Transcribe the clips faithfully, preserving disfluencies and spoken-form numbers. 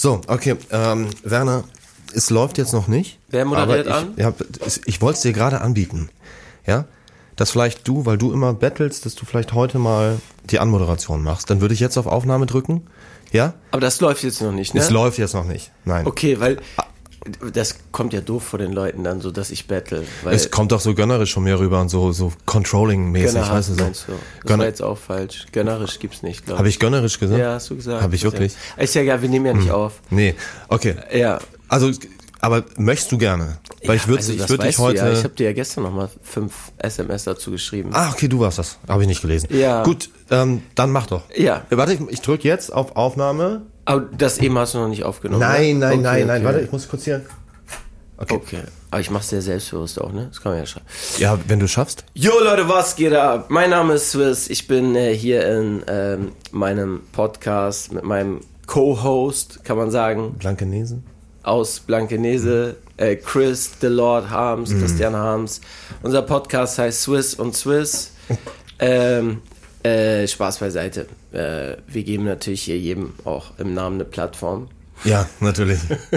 So, okay, ähm, Werner, es läuft jetzt noch nicht. Wer moderiert aber ich, an? Ja, ich wollte es dir gerade anbieten, ja, dass vielleicht du, weil du immer bettelst, dass du vielleicht heute mal die Anmoderation machst. Dann würde ich jetzt auf Aufnahme drücken, ja? Aber das läuft jetzt noch nicht, ne? Es läuft jetzt noch nicht, nein. Okay, weil das kommt ja doof vor den Leuten dann, so dass ich battle. Weil Es kommt doch so gönnerisch von mir rüber und so, so controlling-mäßig, Gönnerhaft, weißt du so. meinst du? Das Gönner- war jetzt auch falsch. Gönnerisch gibt's nicht, glaube ich. Habe ich gönnerisch gesagt? Ja, hast du gesagt. Habe ich wirklich? Ja. Ist ja egal, wir nehmen ja nicht Hm. auf. Nee, okay. Ja. Also, aber möchtest du gerne? Weil ich würde also ich das würd dich weißt du heute... Ja. Ich habe dir ja gestern nochmal fünf S M S dazu geschrieben. Ah, okay, du warst das. Habe ich nicht gelesen. Ja. Gut, ähm, dann mach doch. Ja. Warte, ich, ich drücke jetzt auf Aufnahme. Aber das eben hast du noch nicht aufgenommen. Nein, ne? nein, okay, nein, nein. okay. Warte, ich muss kurz hier... Okay. Okay. Aber ich mach's sehr selbstbewusst auch, ne? Das kann man ja schreiben. Ja, wenn du schaffst. Jo Leute, was geht ab? Mein Name ist Swiss. Ich bin äh, hier in ähm, meinem Podcast mit meinem Co-Host, kann man sagen, Blankenese. aus Blankenese, äh, Chris, The Lord Harms, Mhm. Christian Harms. Unser Podcast heißt Swiss und Swiss. ähm, äh, Spaß beiseite. Äh, wir geben natürlich hier jedem auch im Namen eine Plattform. Ja, natürlich.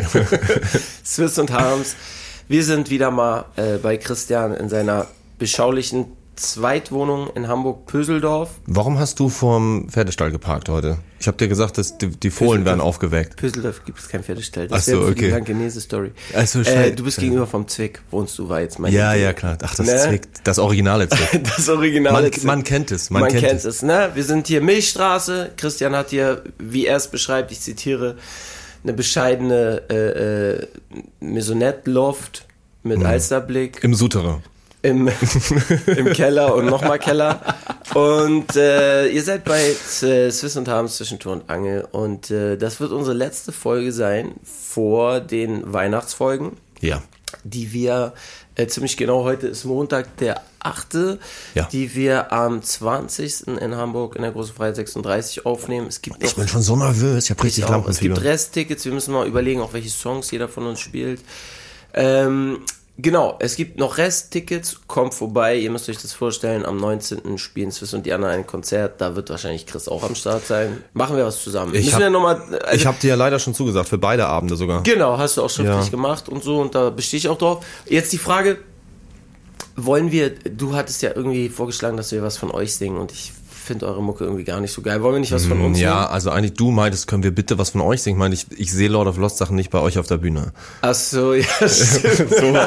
Swiss und Harms. Wir sind wieder mal äh, bei Christian in seiner beschaulichen Zweitwohnung in Hamburg-Pöseldorf. Warum hast du vorm Pferdestall geparkt heute? Ich habe dir gesagt, dass die, die Fohlen werden aufgeweckt. Pöseldorf gibt es kein Pferdestall. Das Ach so, wäre für okay. die Blankenese-Story. Ach so, äh, scheiße. du bist gegenüber vom Zwick, wohnst du, war jetzt mein Ja, Idee. ja, klar. Ach, das Ne? Zwick, das originale Zwick. Das originale Man, Zwick. man kennt es, man, Man, kennt, kennt, es. es. ne? Wir sind hier Milchstraße. Christian hat hier, wie er es beschreibt, ich zitiere, eine bescheidene äh, äh, Maisonette-Loft mit Mhm. Alsterblick. Im Souterrain. Im, im Keller und nochmal Keller. Und äh, ihr seid bei äh, Swiss und Harms zwischen Tür und Angel. Und äh, das wird unsere letzte Folge sein vor den Weihnachtsfolgen, Ja. die wir äh, ziemlich genau, heute ist Montag, der achte Ja. die wir am zwanzigsten in Hamburg in der Großen Freiheit sechsunddreißig aufnehmen. Es gibt Ich noch bin schon so nervös, ich habe richtig auch. Es Lampenfieber. gibt Resttickets, wir müssen mal überlegen, auch welche Songs jeder von uns spielt. Ähm, genau, es gibt noch Resttickets, kommt vorbei, ihr müsst euch das vorstellen, am neunzehnten spielen Swiss und Diana ein Konzert, da wird wahrscheinlich Chris auch am Start sein. Machen wir was zusammen. Ich müssen hab- wir noch mal, also, Ich habe dir ja leider schon zugesagt, für beide Abende sogar. genau, hast du auch schriftlich Ja. gemacht und so, und da bestehe ich auch drauf. Jetzt die Frage, wollen wir, du hattest ja irgendwie vorgeschlagen, dass wir was von euch singen, und ich finde eure Mucke irgendwie gar nicht so geil. Wollen wir nicht was von uns Ja, singen? also eigentlich du meintest, können wir bitte was von euch singen? Ich meine, ich, ich sehe Lord of Lost Sachen nicht bei euch auf der Bühne. Ach so, ja, stimmt. So war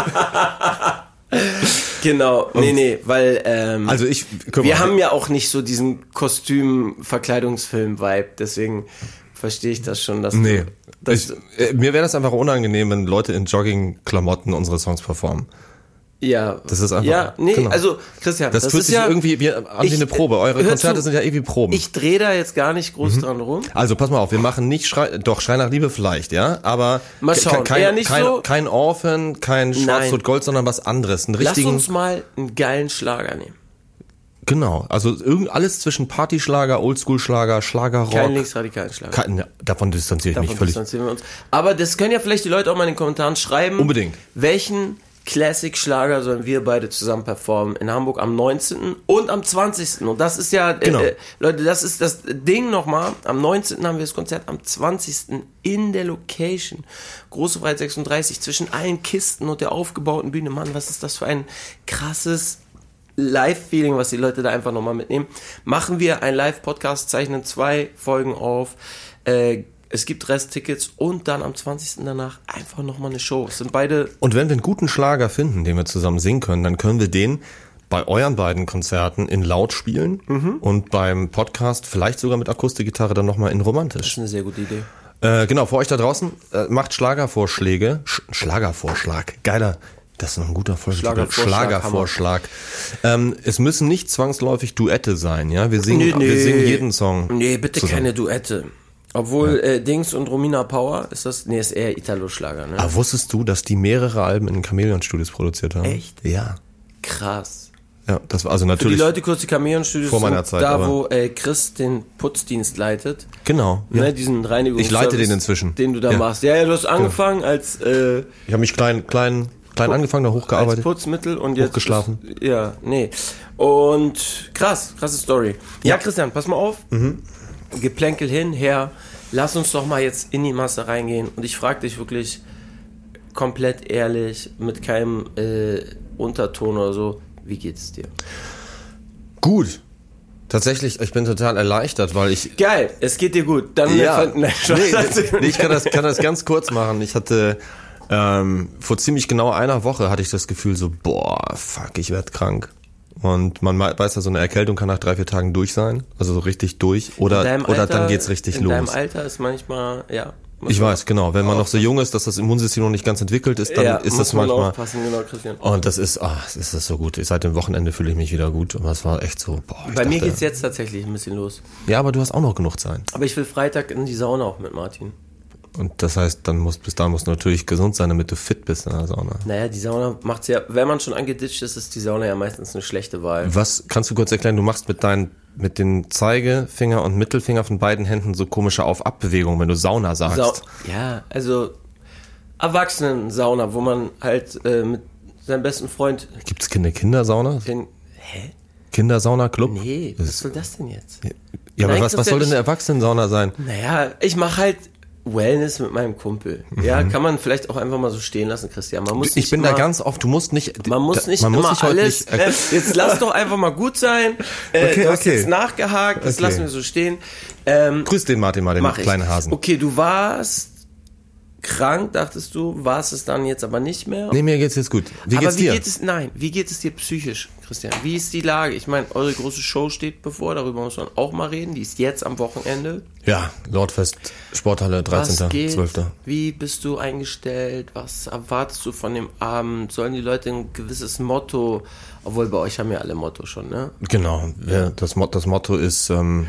das. Genau, nee, nee, weil ähm, Also ich, guck wir mal, haben ja auch nicht so diesen Kostüm-Verkleidungsfilm-Vibe, deswegen verstehe ich das schon, dass Nee, du, dass, ich, äh, mir wäre das einfach unangenehm, wenn Leute in Jogging-Klamotten unsere Songs performen. ja, Das ist einfach- ja, nee, genau. also Christian, Das, das, fühlt ist sich ja irgendwie wie, an wie ich- eine Probe. Eure hör Konzerte zu, sind ja irgendwie Proben. ich drehe da jetzt gar nicht groß dran rum. Also pass mal auf, wir machen nicht Schrei, doch Schrei nach Liebe vielleicht, ja, aber Mal schauen, kein, eher nicht kein, so. kein Orphan, kein Schwarz Nein. und Gold, sondern was anderes, einen Lass richtigen, uns mal einen geilen Schlager nehmen. genau, also irgend alles zwischen Partyschlager, Oldschool-Schlager, Schlagerrock. Keinen linksradikalen Schlager. Kein, ja, davon distanziere ich Davon mich völlig. distanzieren wir uns. Aber das können ja vielleicht die Leute auch mal in den Kommentaren schreiben. Unbedingt. Welchen Classic-Schlager sollen wir beide zusammen performen in Hamburg am neunzehnten und am zwanzigsten Und das ist ja, äh, Genau. äh, Leute, das ist das Ding nochmal. Am neunzehnten haben wir das Konzert, am zwanzigsten in der Location. Große Freiheit sechsunddreißig, zwischen allen Kisten und der aufgebauten Bühne. Mann, was ist das für ein krasses Live-Feeling, was die Leute da einfach nochmal mitnehmen. Machen wir einen Live-Podcast, zeichnen zwei Folgen auf, äh, es gibt Resttickets und dann am zwanzigsten danach einfach nochmal eine Show. Es sind beide, Und wenn wir einen guten Schlager finden, den wir zusammen singen können, dann können wir den bei euren beiden Konzerten in laut spielen Mhm. und beim Podcast vielleicht sogar mit Akustikgitarre dann nochmal in das romantisch. ist eine sehr gute Idee. Äh, genau, für euch da draußen, äh, macht Schlagervorschläge. Sch Schlagervorschlag, geiler. Das ist noch ein guter Vorschlag. Schlagervorschlag, Schlagervorschlag. Ähm, es müssen nicht zwangsläufig Duette sein, ja. Wir singen, Nee, nee. wir singen jeden Song. Nee, bitte zusammen. keine Duette. Obwohl äh, Dings und Romina Power, ist das, nee, ist eher Italo-Schlager, ne? Aber wusstest du, dass die mehrere Alben in den Chamäleon-Studios produziert haben? Echt? Ja. Krass. Ja, das war also Für die natürlich. Leute kurz, die Chamäleon-Studios Vor meiner sind Zeit, da, aber- wo äh, Chris den Putzdienst leitet. Genau. Ja. Ne, diesen Reinigungsservice. Ich leite den inzwischen. Den du da Ja. machst. Ja, ja, du hast angefangen als, äh, Ich habe mich klein, klein, klein angefangen, da als hochgearbeitet. Putzmittel und jetzt. Hochgeschlafen. Ist, ja, nee. Und krass, krasse Story. Ja, Ja. Christian, pass mal auf. Geplänkel hin, her. lass uns doch mal jetzt in die Masse reingehen. Und ich frage dich wirklich komplett ehrlich, mit keinem äh, Unterton oder so, wie geht's dir? Gut. Tatsächlich, ich bin total erleichtert, weil ich... Geil, es geht dir gut. Dann ja, nee, nee, nee, ich kann das, kann das ganz kurz machen. Ich hatte ähm, vor ziemlich genau einer Woche hatte ich das Gefühl so, boah, fuck, ich werd krank. Und man weiß ja, so eine Erkältung kann nach drei, vier Tagen durch sein. Also so richtig durch. Oder, Alter, oder dann geht's richtig in los. In deinem Alter ist manchmal, ja... Ich weiß, genau. Wenn man noch so jung ist, dass das Immunsystem noch nicht ganz entwickelt ist, dann ja, ist muss das man manchmal... aufpassen, genau, Christian. Und das ist, ah, ist das so gut. Seit dem Wochenende fühle ich mich wieder gut. Aber es war echt so, boah. Bei dachte, mir geht's jetzt tatsächlich ein bisschen los. Ja, aber du hast auch noch genug Zeit. Aber ich will Freitag in die Sauna auch mit Martin. Und das heißt, dann muss, bis dahin musst du natürlich gesund sein, damit du fit bist in der Sauna. Naja, die Sauna macht's ja, wenn man schon angeditscht ist, ist die Sauna ja meistens eine schlechte Wahl. Was, kannst du kurz erklären, du machst mit deinen, mit den Zeigefinger und Mittelfinger von beiden Händen so komische Auf-Ab-Bewegungen, wenn du Sauna sagst. Sau- ja, also Erwachsenen-Sauna, wo man halt äh, mit seinem besten Freund... Gibt's eine Kindersauna? Den, hä? Kindersauna-Club? Nee, was soll das denn jetzt? Ja, aber Nein, was, was soll denn eine Erwachsenensauna sein? Naja, ich mache halt Wellness mit meinem Kumpel. Mhm. Ja, kann man vielleicht auch einfach mal so stehen lassen, Christian. Man muss ich nicht bin immer, da ganz oft, du musst nicht... Man muss nicht man immer muss sich heute alles... nicht, äh, jetzt lass doch einfach mal gut sein. Äh, okay, du hast okay. jetzt nachgehakt, das Okay. lassen wir so stehen. Ähm, Grüß den Martin mal, den mach ich. kleinen Hasen. Okay, du warst krank, dachtest du, warst es dann jetzt aber nicht mehr. Nee, mir geht's jetzt gut. Wie aber geht's wie dir? geht es, nein, wie geht es dir psychisch, Christian? Wie ist die Lage? Ich meine, eure große Show steht bevor, darüber muss man auch mal reden. Die ist jetzt am Wochenende. Ja, Lordfest, Sporthalle, Was dreizehnter geht? zwölfter Wie bist du eingestellt? Was erwartest du von dem Abend? Sollen die Leute ein gewisses Motto, obwohl bei euch haben ja alle Motto schon, ne? Genau, ja, das, Mo- das Motto ist, ähm,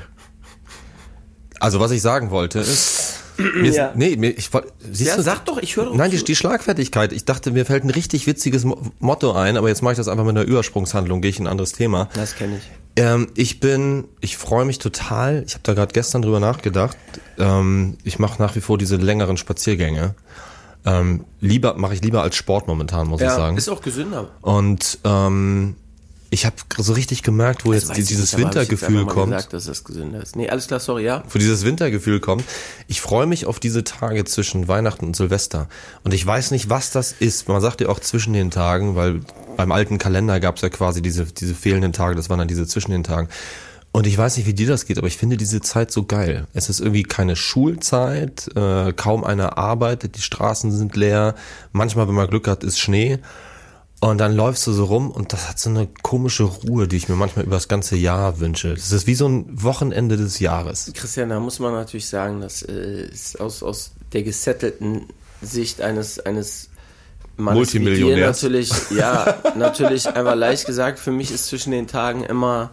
also was ich sagen wollte ist, mir ist Ja. nee, mir, ich wollte, siehst Ja, du, sag doch, ich höre doch nein, die, zu. die Schlagfertigkeit, ich dachte, mir fällt ein richtig witziges Mo- Motto ein, aber jetzt mache ich das einfach mit einer Übersprungshandlung, gehe ich in ein anderes Thema. Das kenne ich. Ähm, ich bin, ich freue mich total, ich habe da gerade gestern drüber nachgedacht, ähm, ich mache nach wie vor diese längeren Spaziergänge, ähm, lieber mache ich lieber als Sport momentan, muss ich Ja, sagen. ist auch gesünder. Und ähm, ich habe so richtig gemerkt, wo Das jetzt weiß die, ich dieses nicht, aber hab ich jetzt Wintergefühl einfach mal kommt. gesagt, dass das gesünder ist. Nee, alles klar, sorry, ja. Wo dieses Wintergefühl kommt. Ich freue mich auf diese Tage zwischen Weihnachten und Silvester. Und ich weiß nicht, was das ist. Man sagt ja auch zwischen den Tagen, weil beim alten Kalender gab es ja quasi diese, diese fehlenden Tage. Das waren dann diese zwischen den Tagen. Und ich weiß nicht, wie dir das geht, aber ich finde diese Zeit so geil. Es ist irgendwie keine Schulzeit, äh, kaum einer arbeitet, die Straßen sind leer. Manchmal, wenn man Glück hat, ist Schnee. Und dann läufst du so rum und das hat so eine komische Ruhe, die ich mir manchmal über das ganze Jahr wünsche. Das ist wie so ein Wochenende des Jahres. Christian, da muss man natürlich sagen, dass äh, ist aus, aus der gesettelten Sicht eines, eines Mannes wie dir Multimillionärs. natürlich, ja, natürlich einfach leicht gesagt, für mich ist zwischen den Tagen immer,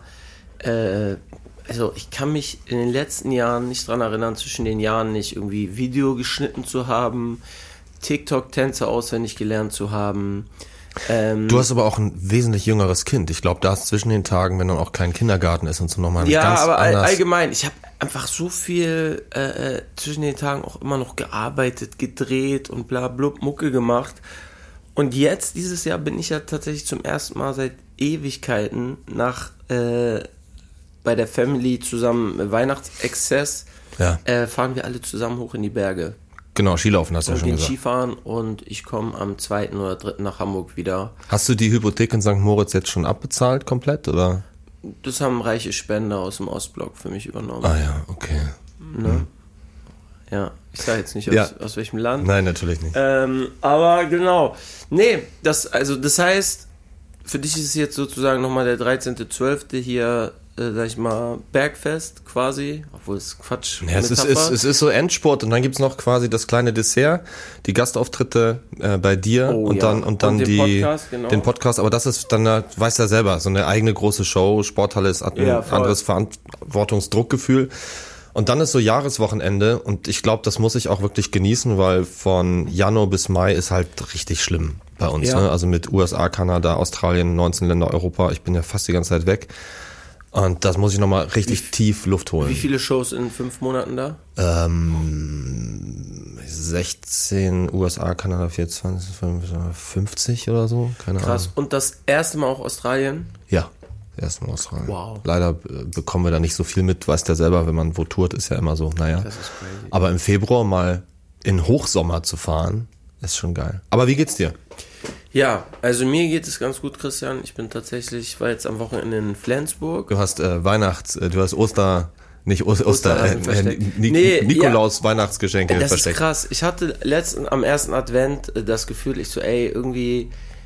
äh, also ich kann mich in den letzten Jahren nicht dran erinnern, zwischen den Jahren nicht irgendwie Video geschnitten zu haben, TikTok-Tänze auswendig gelernt zu haben. Ähm, Du hast aber auch ein wesentlich jüngeres Kind. Ich glaube, da ist zwischen den Tagen, wenn dann auch kein Kindergarten ist und so nochmal ja, ganz aber all, anders. allgemein, ich habe einfach so viel äh, äh, zwischen den Tagen auch immer noch gearbeitet, gedreht und bla blub Mucke gemacht. Und jetzt, dieses Jahr, bin ich ja tatsächlich zum ersten Mal seit Ewigkeiten nach äh, bei der Family zusammen äh, Weihnachtsexzess, Ja. äh, fahren wir alle zusammen hoch in die Berge. Genau, Skilaufen hast du ja Und schon gehen gesagt. Skifahren und ich komme am zweiten oder dritten nach Hamburg wieder. Hast du die Hypothek in Sankt Moritz jetzt schon abbezahlt komplett, oder? Das haben reiche Spender aus dem Ostblock für mich übernommen. Ah ja, okay. Ne? Ja, ich sage jetzt nicht aus, Ja. aus welchem Land. Nein, natürlich nicht. Ähm, aber genau. Nee, das, also das heißt, für dich ist es jetzt sozusagen nochmal der dreizehnte zwölfte hier, äh, sag ich mal, Bergfest quasi. Obwohl es Quatsch Ja, es ist, es, es ist so Endspurt und dann gibt's noch quasi das kleine Dessert, die Gastauftritte äh, bei dir Oh, und ja. dann und dann Und den die Podcast, genau. den Podcast, aber das ist dann, äh, weißt ja selber, so eine eigene große Show, Sporthalle ist hat ein Ja, voll. anderes Verantwortungsdruckgefühl. Und dann ist so Jahreswochenende und ich glaube, das muss ich auch wirklich genießen, weil von Januar bis Mai ist halt richtig schlimm bei uns. Ja. Ne? Also mit U S A, Kanada, Australien, neunzehn Länder Europa. Ich bin ja fast die ganze Zeit weg. Und das muss ich nochmal richtig Wie- tief Luft holen. Wie viele Shows in fünf Monaten da? Ähm, sechzehn, U S A, Kanada vierundzwanzig, fünfzig oder so, keine Krass. Ahnung. Und das erste Mal auch Australien? Ja, Das erste Mal Australien. Wow. Leider äh, bekommen wir da nicht so viel mit, weißt ja selber, wenn man wo tourt, ist ja immer so, naja. Das ist crazy. Aber im Februar mal in Hochsommer zu fahren, ist schon geil. Aber wie geht's dir? Ja, also mir geht es ganz gut, Christian. Ich bin tatsächlich, war jetzt am Wochenende in Flensburg. Du hast äh, Weihnachts, äh, du hast Oster, nicht Oster, Oster äh, Osterhasen äh, versteckt. Ni- Nee, Nikolaus Weihnachtsgeschenke Das versteckt. ist krass. Ich hatte letzten, am ersten Advent äh, das Gefühl, ich so, ey, irgendwie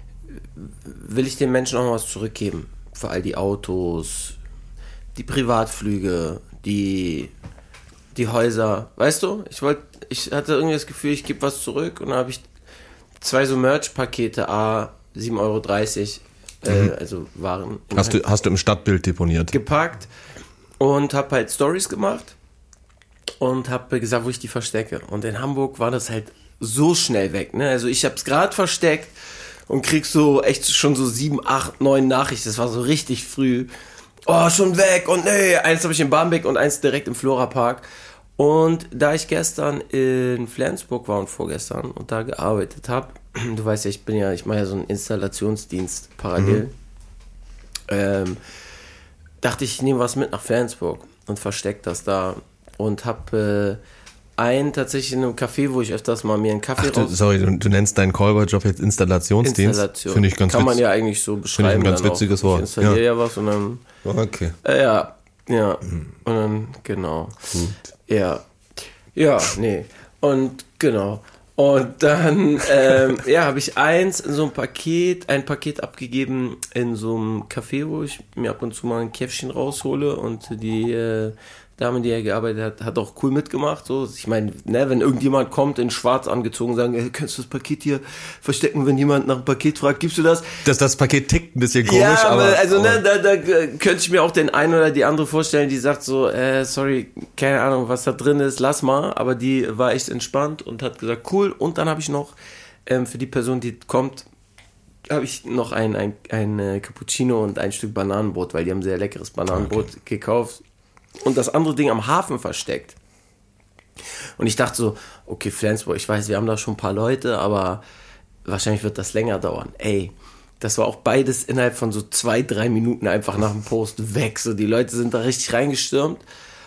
will ich den Menschen auch noch was zurückgeben. Für all die Autos, die Privatflüge, die, die Häuser. Weißt du? Ich wollte, ich hatte irgendwie das Gefühl, ich gebe was zurück und dann habe ich zwei so Merch-Pakete, a sieben Euro dreißig, äh, Mhm. also Waren. Hast du, hast du im Stadtbild deponiert? Gepackt und habe halt Stories gemacht und habe gesagt, wo ich die verstecke. Und in Hamburg war das halt so schnell weg. Ne? Also ich habe es gerade versteckt und krieg so echt schon so sieben, acht, neun Nachrichten. Das war so richtig früh. Oh, schon weg und nee. Eins habe ich in Barmbek und eins direkt im Florapark. Und da ich gestern in Flensburg war und vorgestern und da gearbeitet habe, du weißt ja, ich bin ja, ich mache ja so einen Installationsdienst parallel, mhm. ähm, dachte ich, ich nehme was mit nach Flensburg und verstecke das da und habe äh, einen tatsächlich in einem Café, wo ich öfters mal mir einen Kaffee Ach, du, raus... sorry, du, du nennst deinen Callboy-Job jetzt Installationsdienst? Installation. Finde ich ganz Kann man witz- ja eigentlich so beschreiben. Finde ich ein ganz dann witziges auch. Wort. Ich installiere ja. Ja. was und dann... Okay. Äh, ja, ja. Und dann, genau. Gut. Ja. Ja, nee. Und genau. Und dann, ähm, ja, habe ich eins in so einem Paket, ein Paket abgegeben in so einem Café, wo ich mir ab und zu mal ein Käffchen raushole und die äh, Dame, die ja gearbeitet hat, hat auch cool mitgemacht. So, ich meine, ne, wenn irgendjemand kommt in schwarz angezogen und sagen, hey, kannst du das Paket hier verstecken, wenn jemand nach einem Paket fragt, gibst du das? Das, das Paket tickt ein bisschen komisch, ja, aber, aber... also aber ne, da, da könnte ich mir auch den einen oder die andere vorstellen, die sagt so, äh, sorry, keine Ahnung, was da drin ist, lass mal. Aber die war echt entspannt und hat gesagt, cool. Und dann habe ich noch ähm, für die Person, die kommt, habe ich noch ein, ein, ein äh, Cappuccino und ein Stück Bananenbrot, weil die haben sehr leckeres Bananenbrot okay. gekauft. Und das andere Ding am Hafen versteckt. Und ich dachte so, okay, Flensburg, ich weiß, wir haben da schon ein paar Leute, aber wahrscheinlich wird das länger dauern. Ey, das war auch beides innerhalb von so zwei, drei Minuten einfach nach dem Post weg. So, die Leute sind da richtig reingestürmt.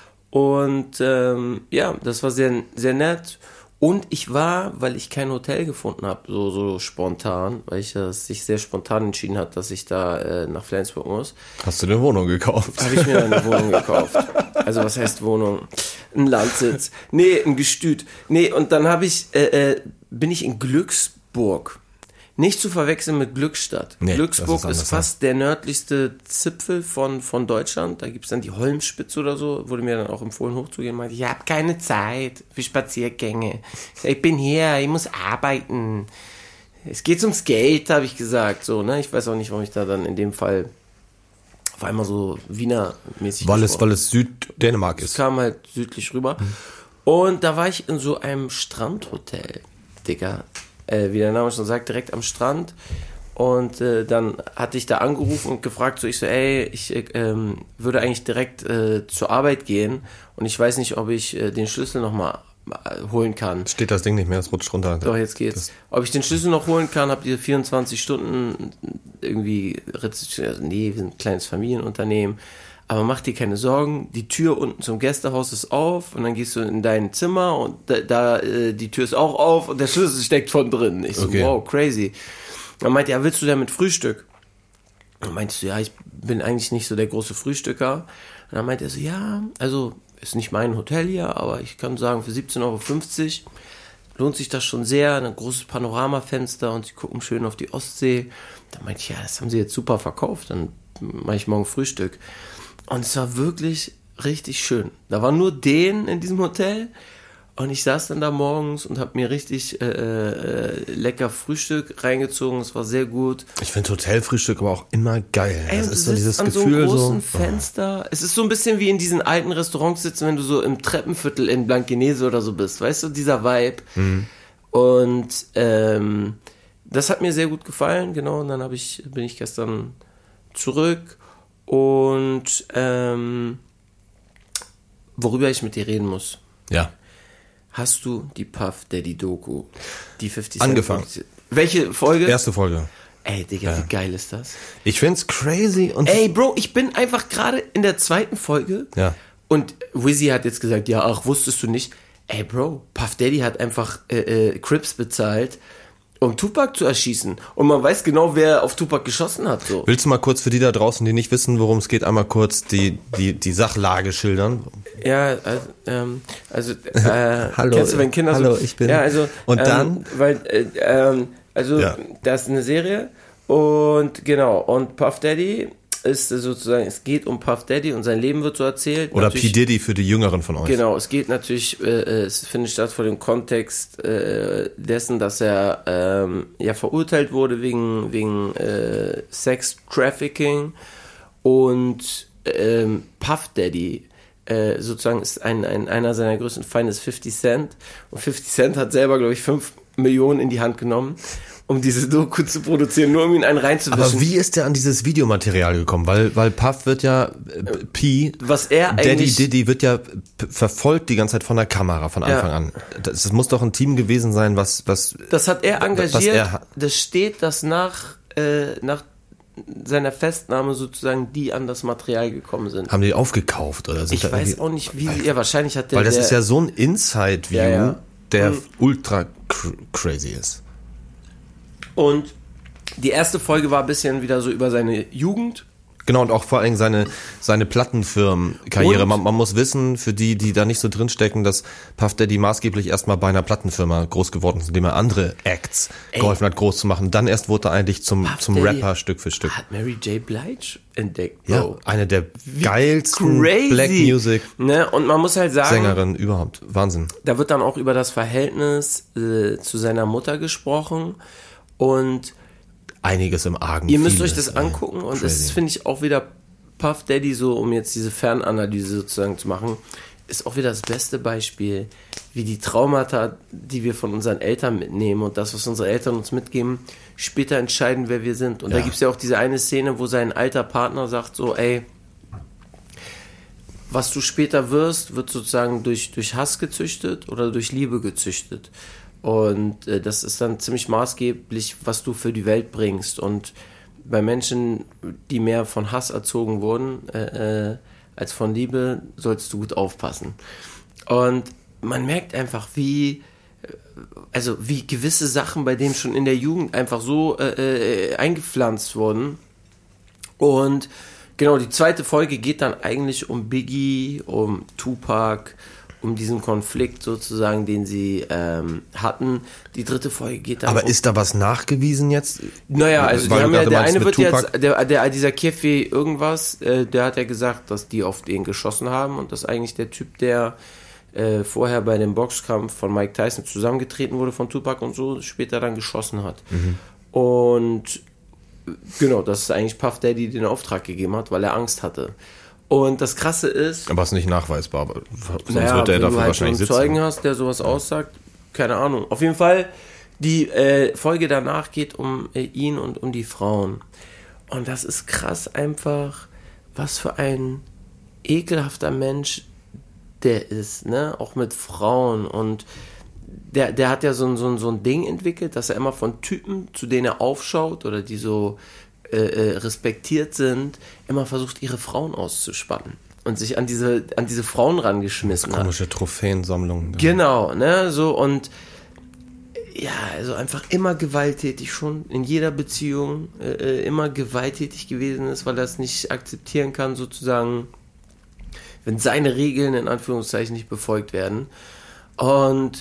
Und ähm, ja, das war sehr, sehr nett. Und ich war, weil ich kein Hotel gefunden habe, so, so spontan, weil ich das sich sehr spontan entschieden hat, dass ich da äh, nach Flensburg muss. Hast du eine Wohnung gekauft? Habe ich mir eine Wohnung gekauft. Also was heißt Wohnung? Ein Landsitz. Nee, ein Gestüt. Nee, und dann habe ich, äh, äh, bin ich in Glücksburg. Nicht zu verwechseln mit Glückstadt. Nee, Glücksburg ist, ist fast der nördlichste Zipfel von, von Deutschland. Da gibt es dann die Holmspitze oder so. Wurde mir dann auch empfohlen, hochzugehen. Meinte, ich habe keine Zeit für Spaziergänge. Ich bin hier, ich muss arbeiten. Es geht ums Geld, habe ich gesagt. So, ne? Ich weiß auch nicht, warum ich da dann in dem Fall auf einmal so Wiener-mäßig Weil es, weil es Süddänemark ist. Es kam halt südlich rüber. Mhm. Und da war ich in so einem Strandhotel, Digga. Äh, wie der Name schon sagt, direkt am Strand. Und äh, dann hatte ich da angerufen und gefragt, so ich so, ey, ich äh, ähm, würde eigentlich direkt äh, zur Arbeit gehen und ich weiß nicht, ob ich äh, den Schlüssel nochmal äh, holen kann. Steht das Ding nicht mehr, es rutscht runter. Doch, jetzt geht's. Das ob ich den Schlüssel noch holen kann, habt ihr vierundzwanzig Stunden irgendwie, also nee, wir sind ein kleines Familienunternehmen. Aber mach dir keine Sorgen, die Tür unten zum Gästehaus ist auf und dann gehst du in dein Zimmer und da, da äh, die Tür ist auch auf und der Schlüssel steckt von drin. Ich so, okay. Wow, crazy. Dann meinte er, ja, willst du denn mit Frühstück? Und meinte ich so, ja, ich bin eigentlich nicht so der große Frühstücker. Und dann meinte er so, ja, also ist nicht mein Hotel hier, aber ich kann sagen, für siebzehn Euro fünfzig lohnt sich das schon sehr. Ein großes Panoramafenster und sie gucken schön auf die Ostsee. Dann meinte ich, ja, das haben sie jetzt super verkauft, dann mache ich morgen Frühstück. Und es war wirklich richtig schön. Da war nur den in diesem Hotel und ich saß dann da morgens und habe mir richtig äh, äh, lecker Frühstück reingezogen. Es war sehr gut. Ich finde Hotelfrühstück aber auch immer geil. Ey, das ist so dieses an Gefühl so einem großen so. Fenster. Oh. Es ist so ein bisschen wie in diesen alten Restaurants sitzen, wenn du so im Treppenviertel in Blankenese oder so bist. Weißt du, dieser Vibe. Mhm. Und ähm, das hat mir sehr gut gefallen. Genau, und dann hab ich, bin ich gestern zurück. Und ähm, worüber ich mit dir reden muss. Ja. Hast du die Puff Daddy Doku, die fünfzig Angefangen. Cent? Welche Folge? Erste Folge. Ey, Digga, Ja. wie geil ist das? Ich find's crazy und Ey, Bro, ich bin einfach gerade in der zweiten Folge Ja. und Wizzy hat jetzt gesagt, ja, ach, wusstest du nicht? Ey, Bro, Puff Daddy hat einfach äh, äh, Crips bezahlt, um Tupac zu erschießen. Und man weiß genau, wer auf Tupac geschossen hat. So. Willst du mal kurz für die da draußen, die nicht wissen, worum es geht, einmal kurz die, die, die Sachlage schildern? Ja, also, ähm, also äh, Hallo, kennst du, wenn Kinder hallo, so... ich bin- Ja, also, Und ähm, dann? Weil, äh, ähm, also, Ja. das ist eine Serie und genau, und Puff Daddy ist sozusagen, es geht um Puff Daddy und sein Leben wird so erzählt. Oder P. Natürlich- Diddy für die Jüngeren von euch. Genau, es geht natürlich, äh, es findet statt vor dem Kontext äh, dessen, dass er ähm, ja verurteilt wurde wegen, wegen äh, Sex-Trafficking und ähm, Puff Daddy äh, sozusagen ist ein, ein, einer seiner größten Feinde ist fifty Cent und fifty Cent hat selber, glaube ich, fünf Millionen in die Hand genommen, um diese Doku zu produzieren, nur um ihn einen reinzuwischen. Aber wie ist der an dieses Videomaterial gekommen? Weil, weil Puff wird ja, äh, P, Was er Daddy eigentlich... Diddy wird ja p- verfolgt die ganze Zeit von der Kamera von Anfang Ja. an. Das, das muss doch ein Team gewesen sein, was, was, Das hat er engagiert. Was er ha- das steht, dass nach, äh, nach seiner Festnahme sozusagen die an das Material gekommen sind. haben die aufgekauft oder sind Ich da weiß irgendwie- auch nicht, wie sie, ja, wahrscheinlich hat der, Weil das der ist ja so ein Inside-View, Ja, ja. der Mhm. ultra cr crazy ist. und die erste Folge war ein bisschen wieder so über seine Jugend. Genau, und auch vor allem seine, seine Plattenfirmenkarriere. Und- Man, man muss wissen, für die, die da nicht so drinstecken, dass Puff Daddy maßgeblich erstmal bei einer Plattenfirma groß geworden ist, indem er andere Acts Ey. geholfen hat, groß zu machen. Dann erst wurde er eigentlich zum, Puff zum Daddy Rapper Stück für Stück. Hat Mary J. Blige entdeckt, Ja, Bro. eine der geilsten Crazy. Black Music Ne? Und man muss halt sagen, Sängerinnen überhaupt. Wahnsinn. da wird dann auch über das Verhältnis äh, zu seiner Mutter gesprochen und Einiges im Argen. ihr müsst vieles, euch das ey. angucken und das Crazy. finde ich auch wieder Puff Daddy, so um jetzt diese Fernanalyse sozusagen zu machen, ist auch wieder das beste Beispiel, wie die Traumata, die wir von unseren Eltern mitnehmen und das, was unsere Eltern uns mitgeben, später entscheiden, wer wir sind. Und da Ja. gibt es ja auch diese eine Szene, wo sein alter Partner sagt so, ey, was du später wirst, wird sozusagen durch, durch Hass gezüchtet oder durch Liebe gezüchtet. Und äh, das ist dann ziemlich maßgeblich, was du für die Welt bringst. Und bei Menschen, die mehr von Hass erzogen wurden äh, äh, als von Liebe, sollst du gut aufpassen. Und man merkt einfach, wie, äh, also wie gewisse Sachen bei dem schon in der Jugend einfach so äh, äh, eingepflanzt wurden. Und genau, die zweite Folge geht dann eigentlich um Biggie, um Tupac, um diesen Konflikt sozusagen, den sie ähm, hatten. Die dritte Folge geht dann Aber um... ist da was nachgewiesen jetzt? Naja, also die Weil du haben ja, gerade der meinst eine mit wird Tupac- jetzt, der, der, dieser Kefi irgendwas, äh, der hat ja gesagt, dass die auf den geschossen haben und dass eigentlich der Typ, der äh, vorher bei dem Boxkampf von Mike Tyson zusammengetreten wurde von Tupac und so, später dann geschossen hat. Mhm. Und genau, das ist eigentlich Puff Daddy den Auftrag gegeben hat, weil er Angst hatte. Und das Krasse ist, Aber es ist nicht nachweisbar, aber sonst naja, wird er wenn dafür du halt wahrscheinlich so einen sitzen. Zeugen hast, der sowas aussagt, keine Ahnung. Auf jeden Fall, die äh, Folge danach geht um äh, ihn und um die Frauen. Und das ist krass einfach, was für ein ekelhafter Mensch der ist, ne? Auch mit Frauen. Und der, der hat ja so ein, so, ein, so ein Ding entwickelt, dass er immer von Typen, zu denen er aufschaut oder die so äh, äh, respektiert sind, immer versucht, ihre Frauen auszuspannen. Und sich an diese, an diese Frauen rangeschmissen hat. Komische Trophäensammlung. Genau, ne, so und ja, also einfach immer gewalttätig schon in jeder Beziehung, äh, immer gewalttätig gewesen ist, weil er es nicht akzeptieren kann, sozusagen, wenn seine Regeln in Anführungszeichen nicht befolgt werden. Und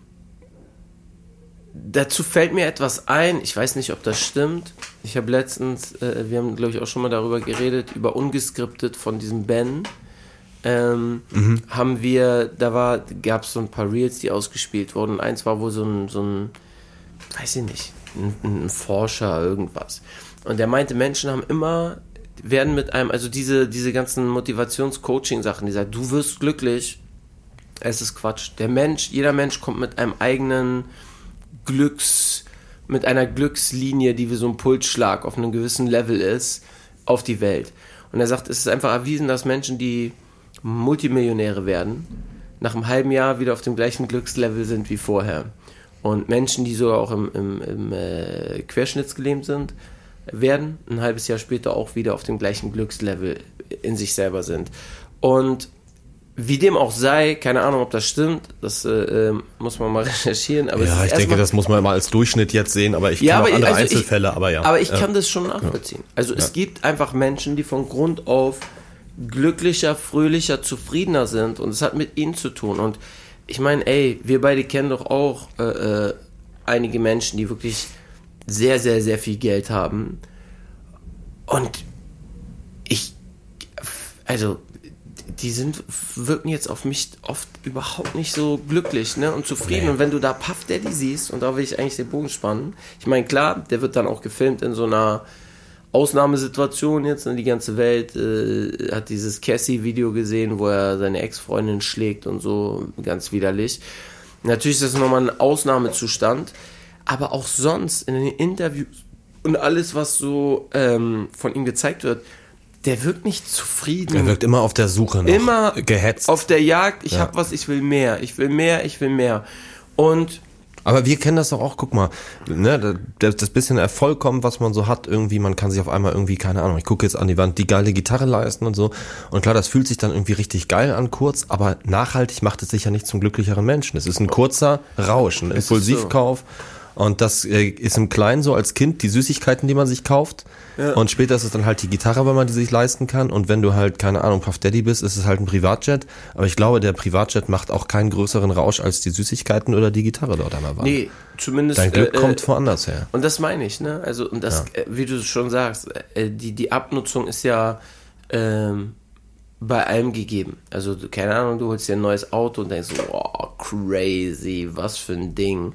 dazu fällt mir etwas ein, ich weiß nicht, ob das stimmt. Ich habe letztens, äh, wir haben, glaube ich, auch schon mal darüber geredet, über Ungeskriptet von diesem Ben. Ähm, Mhm. haben wir, da war, gab es so ein paar Reels, die ausgespielt wurden. Und eins war wohl so ein, so ein, weiß ich nicht, ein, ein Forscher, irgendwas. Und der meinte, Menschen haben immer, werden mit einem, also diese, diese ganzen Motivations-Coaching-Sachen, die sagen, du wirst glücklich, es ist Quatsch. Der Mensch, jeder Mensch kommt mit einem eigenen Glücks, mit einer Glückslinie, die wie so ein Pulsschlag auf einem gewissen Level ist, auf die Welt. Und er sagt, es ist einfach erwiesen, dass Menschen, die Multimillionäre werden, nach einem halben Jahr wieder auf dem gleichen Glückslevel sind wie vorher. Und Menschen, die sogar auch im, im, im äh, Querschnittsgelähmt sind, werden ein halbes Jahr später auch wieder auf dem gleichen Glückslevel in sich selber sind. Und wie dem auch sei, keine Ahnung, ob das stimmt, das äh, muss man mal recherchieren. Aber ja, es ist ich denke, mal, das muss man mal als Durchschnitt jetzt sehen, aber ich ja, kenne auch aber andere also Einzelfälle, ich, aber ja. Aber ich ja. kann das schon nachvollziehen. Also ja. es gibt einfach Menschen, die von Grund auf glücklicher, fröhlicher, zufriedener sind und es hat mit ihnen zu tun. Und ich meine, ey, wir beide kennen doch auch äh, äh, einige Menschen, die wirklich sehr, sehr, sehr viel Geld haben. Und ich, also die sind, wirken jetzt auf mich oft überhaupt nicht so glücklich, ne, und zufrieden. Nee. Und wenn du da Puff Daddy siehst, und da will ich eigentlich den Bogen spannen, ich meine, klar, der wird dann auch gefilmt in so einer Ausnahmesituation jetzt, ne, die ganze Welt äh, hat dieses Cassie-Video gesehen, wo er seine Ex-Freundin schlägt und so, ganz widerlich. Natürlich ist das nochmal ein Ausnahmezustand, aber auch sonst in den Interviews und alles, was so ähm, von ihm gezeigt wird, der wirkt nicht zufrieden. Er wirkt immer auf der Suche noch. Immer gehetzt. Auf der Jagd, ich ja. hab was, ich will mehr, ich will mehr, ich will mehr. Und aber wir kennen das doch auch, guck mal, ne, das, das bisschen Erfolg kommt, was man so hat, irgendwie, man kann sich auf einmal irgendwie, keine Ahnung, ich gucke jetzt an die Wand, die geile Gitarre leisten und so. Und klar, das fühlt sich dann irgendwie richtig geil an, kurz, aber nachhaltig macht es sich ja nicht zum glücklicheren Menschen. Es ist ein kurzer Rausch, ein Impulsivkauf. Und das äh, ist im Kleinen so als Kind die Süßigkeiten, die man sich kauft. Ja. Und später ist es dann halt die Gitarre, weil man die sich leisten kann. Und wenn du halt, keine Ahnung, Puff Daddy bist, ist es halt ein Privatjet. Aber ich glaube, der Privatjet macht auch keinen größeren Rausch als die Süßigkeiten oder die Gitarre dort einmal waren. Nee, zumindest. Dein Glück äh, kommt woanders her. Und das meine ich, ne? Also, und das, ja. äh, wie du schon sagst, äh, die, die Abnutzung ist ja ähm, bei allem gegeben. Also, du, keine Ahnung, du holst dir ein neues Auto und denkst so, oh, crazy, was für ein Ding.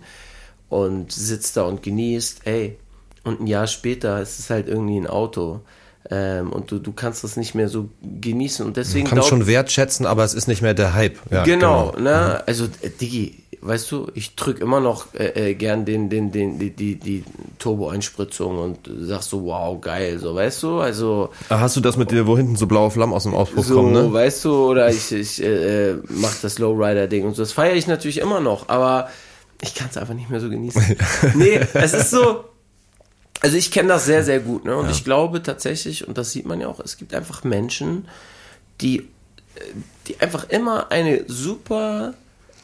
Und sitzt da und genießt, ey, und ein Jahr später ist es halt irgendwie ein Auto ähm, und du, du kannst das nicht mehr so genießen und deswegen... Du kannst schon wertschätzen, aber es ist nicht mehr der Hype. Ja, genau, genau, ne, mhm. also äh, Diggi, weißt du, ich drück immer noch äh, äh, gern den, den, den, die, die, die Turbo-Einspritzung und sag so, wow, geil, so, weißt du, also... Ach, hast du das mit dir, wo hinten so blaue Flammen aus dem Auspuff so, kommen, ne? Weißt du, oder ich, ich äh, mach das Lowrider-Ding und so, das feiere ich natürlich immer noch, aber... Ich kann es einfach nicht mehr so genießen. Nee, es ist so, also ich kenne das sehr, sehr gut, ne? Und ja. ich glaube tatsächlich, und das sieht man ja auch, es gibt einfach Menschen, die, die einfach immer eine super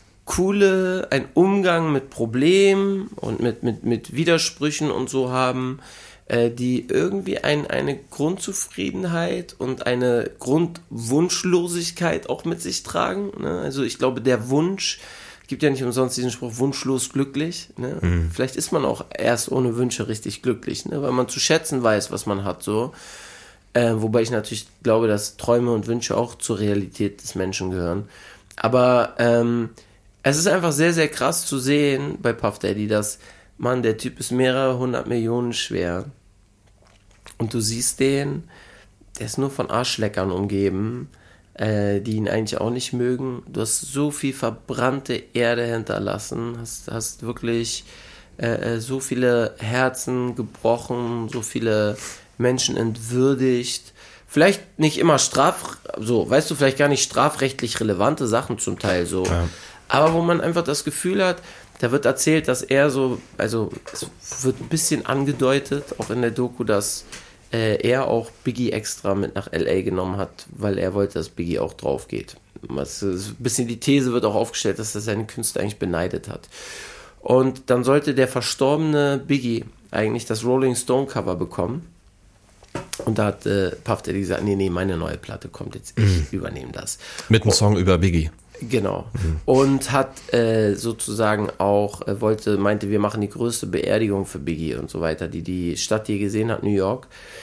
coole, einen Umgang mit Problemen und mit, mit, mit Widersprüchen und so haben, äh, die irgendwie ein, eine Grundzufriedenheit und eine Grundwunschlosigkeit auch mit sich tragen, ne? Also ich glaube, der Wunsch, gibt ja nicht umsonst diesen Spruch, wunschlos glücklich. Ne? Mhm. Vielleicht ist man auch erst ohne Wünsche richtig glücklich, ne? Weil man zu schätzen weiß, was man hat. So. Äh, wobei ich natürlich glaube, dass Träume und Wünsche auch zur Realität des Menschen gehören. Aber ähm, es ist einfach sehr, sehr krass zu sehen bei Puff Daddy, dass, Mann, der Typ ist mehrere hundert Millionen schwer. Und du siehst den, der ist nur von Arschleckern umgeben, die ihn eigentlich auch nicht mögen. Du hast so viel verbrannte Erde hinterlassen, hast, hast wirklich äh, so viele Herzen gebrochen, so viele Menschen entwürdigt. Vielleicht nicht immer straf, so, weißt du, vielleicht gar nicht strafrechtlich relevante Sachen zum Teil so. Ja. Aber wo man einfach das Gefühl hat, da wird erzählt, dass er so, also es wird ein bisschen angedeutet, auch in der Doku, dass er auch Biggie extra mit nach L A genommen hat, weil er wollte, dass Biggie auch drauf geht. Was, ein bisschen die These wird auch aufgestellt, dass er seinen Künstler eigentlich beneidet hat. Und dann sollte der verstorbene Biggie eigentlich das Rolling Stone Cover bekommen. Und da hat äh, Puff Daddy gesagt, nee, nee, meine neue Platte kommt jetzt, ich mhm. übernehme das. Mit einem Song über Biggie. Genau. Mhm. Und hat äh, sozusagen auch, äh, wollte, meinte, wir machen die größte Beerdigung für Biggie und so weiter, die die Stadt je gesehen hat, New York.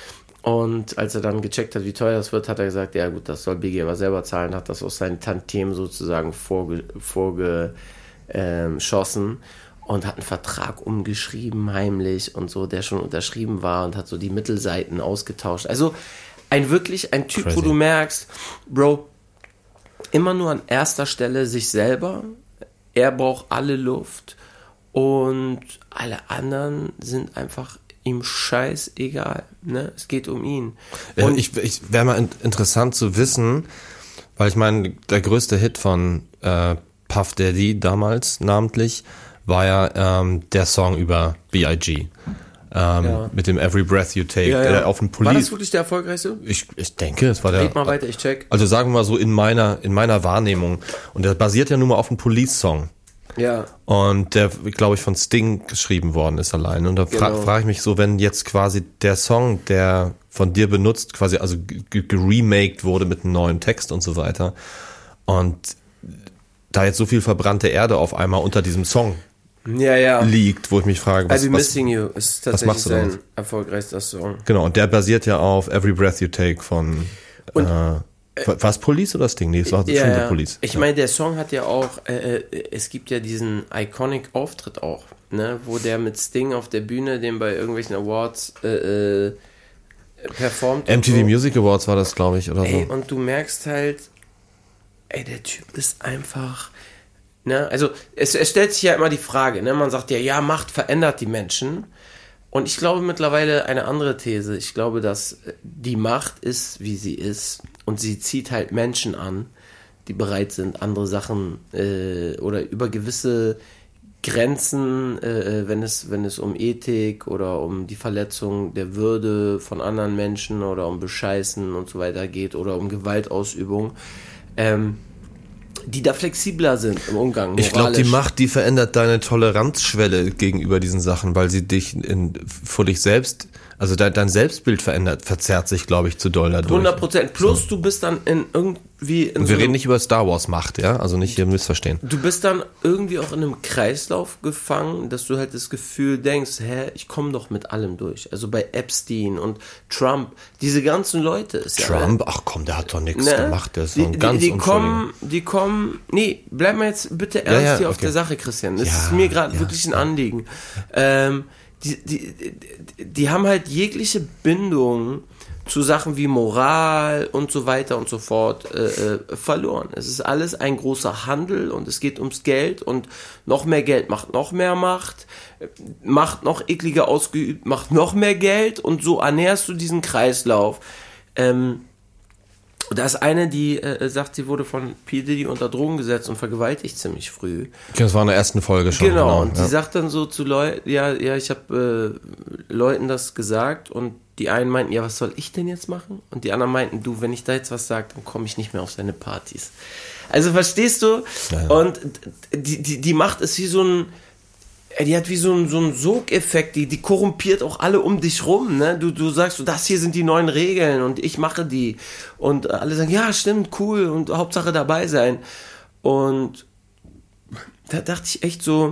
Und als er dann gecheckt hat, wie teuer das wird, hat er gesagt, ja gut, das soll Biggie aber selber zahlen, hat das aus seinen Tantiemen sozusagen vorgeschossen vorge, ähm, und hat einen Vertrag umgeschrieben, heimlich und so, der schon unterschrieben war und hat so die Mittelseiten ausgetauscht. Also ein wirklich, ein Typ, Crazy. Wo du merkst, Bro, immer nur an erster Stelle sich selber, er braucht alle Luft und alle anderen sind einfach ihm scheißegal, ne? Es geht um ihn. Und ich, ich wäre mal in, interessant zu wissen, weil ich meine, der größte Hit von äh, Puff Daddy damals namentlich war ja ähm, der Song über B I G. Ähm, Ja. Mit dem Every Breath You Take, Ja, ja. der auf dem War das Police. wirklich der erfolgreichste? Ich, ich denke, es war der. Red mal weiter, ich check. Also sagen wir mal so in meiner, in meiner Wahrnehmung. Und der basiert ja nun mal auf einem Police-Song. Ja. Und der, glaube ich, von Sting geschrieben worden ist allein. Und da fra- Genau. frage ich mich so, wenn jetzt quasi der Song, der von dir benutzt, quasi also g- geremaked wurde mit einem neuen Text und so weiter. Und da jetzt so viel verbrannte Erde auf einmal unter diesem Song Ja, ja. liegt, wo ich mich frage, was, I'll Be was Missing You ist tatsächlich machst du sein damit? erfolgreichster Song. genau, und der basiert ja auf Every Breath You Take von Und, äh, war es Police oder Sting? Nee, es war Ja, schon ja. The Police. Ich Ja. meine, der Song hat ja auch, äh, äh, es gibt ja diesen iconic Auftritt auch, ne, wo der mit Sting auf der Bühne den bei irgendwelchen Awards äh, äh, performt. M T V und so. Music Awards war das, glaube ich, oder so. Ey, und du merkst halt, ey, der Typ ist einfach, ne, also es, es stellt sich ja immer die Frage, ne, man sagt ja, ja, Macht verändert die Menschen. Und ich glaube mittlerweile eine andere These. Ich glaube, dass die Macht ist, wie sie ist. Und sie zieht halt Menschen an, die bereit sind, andere Sachen äh, oder über gewisse Grenzen, äh, wenn es, wenn es um Ethik oder um die Verletzung der Würde von anderen Menschen oder um Bescheißen und so weiter geht oder um Gewaltausübung, ähm, die da flexibler sind im Umgang. Ich glaube, die moralisch. Macht, die verändert deine Toleranzschwelle gegenüber diesen Sachen, weil sie dich in, vor dich selbst, also dein, dein Selbstbild verändert, verzerrt sich, glaube ich, zu doll dadurch. hundert Prozent. Plus du bist dann in irgendwie in Und so wir einem, reden nicht über Star Wars Macht, ja? Also nicht hier missverstehen. du bist dann irgendwie auch in einem Kreislauf gefangen, dass du halt das Gefühl denkst, hä, ich komme doch mit allem durch. Also bei Epstein und Trump, diese ganzen Leute. Ist ja, Trump, ach komm, der hat doch nichts ne? gemacht, der ist die, doch ein ganz die, die unschuldiger. kommen, die kommen, nee, bleib mal jetzt bitte ernst ja, hier auf okay. der Sache, Christian. Das Ja, ist mir gerade ja, wirklich ein Anliegen. Ähm, die, die, die, die haben halt jegliche Bindung zu Sachen wie Moral und so weiter und so fort äh, äh, verloren. Es ist alles ein großer Handel und es geht ums Geld und noch mehr Geld macht noch mehr Macht, äh, Macht noch ekliger ausgeübt, macht noch mehr Geld und so ernährst du diesen Kreislauf. Ähm, da ist eine, die äh, sagt, sie wurde von P. Diddy unter Drogen gesetzt und vergewaltigt ziemlich früh. Das war in der ersten Folge schon. Genau, Genau, und ja. die sagt dann so zu Leuten, ja, ja, ich habe äh, Leuten das gesagt und die einen meinten, ja, was soll ich denn jetzt machen? Und die anderen meinten, du, wenn ich da jetzt was sage, dann komme ich nicht mehr auf seine Partys. Also verstehst du? Ja, ja. Und die, die, die Macht ist wie so ein, die hat wie so einen so einen Sogeffekt, die, die korrumpiert auch alle um dich rum, ne? Du, du sagst so, das hier sind die neuen Regeln und ich mache die. Und alle sagen, ja, stimmt, cool und Hauptsache dabei sein. Und da dachte ich echt so,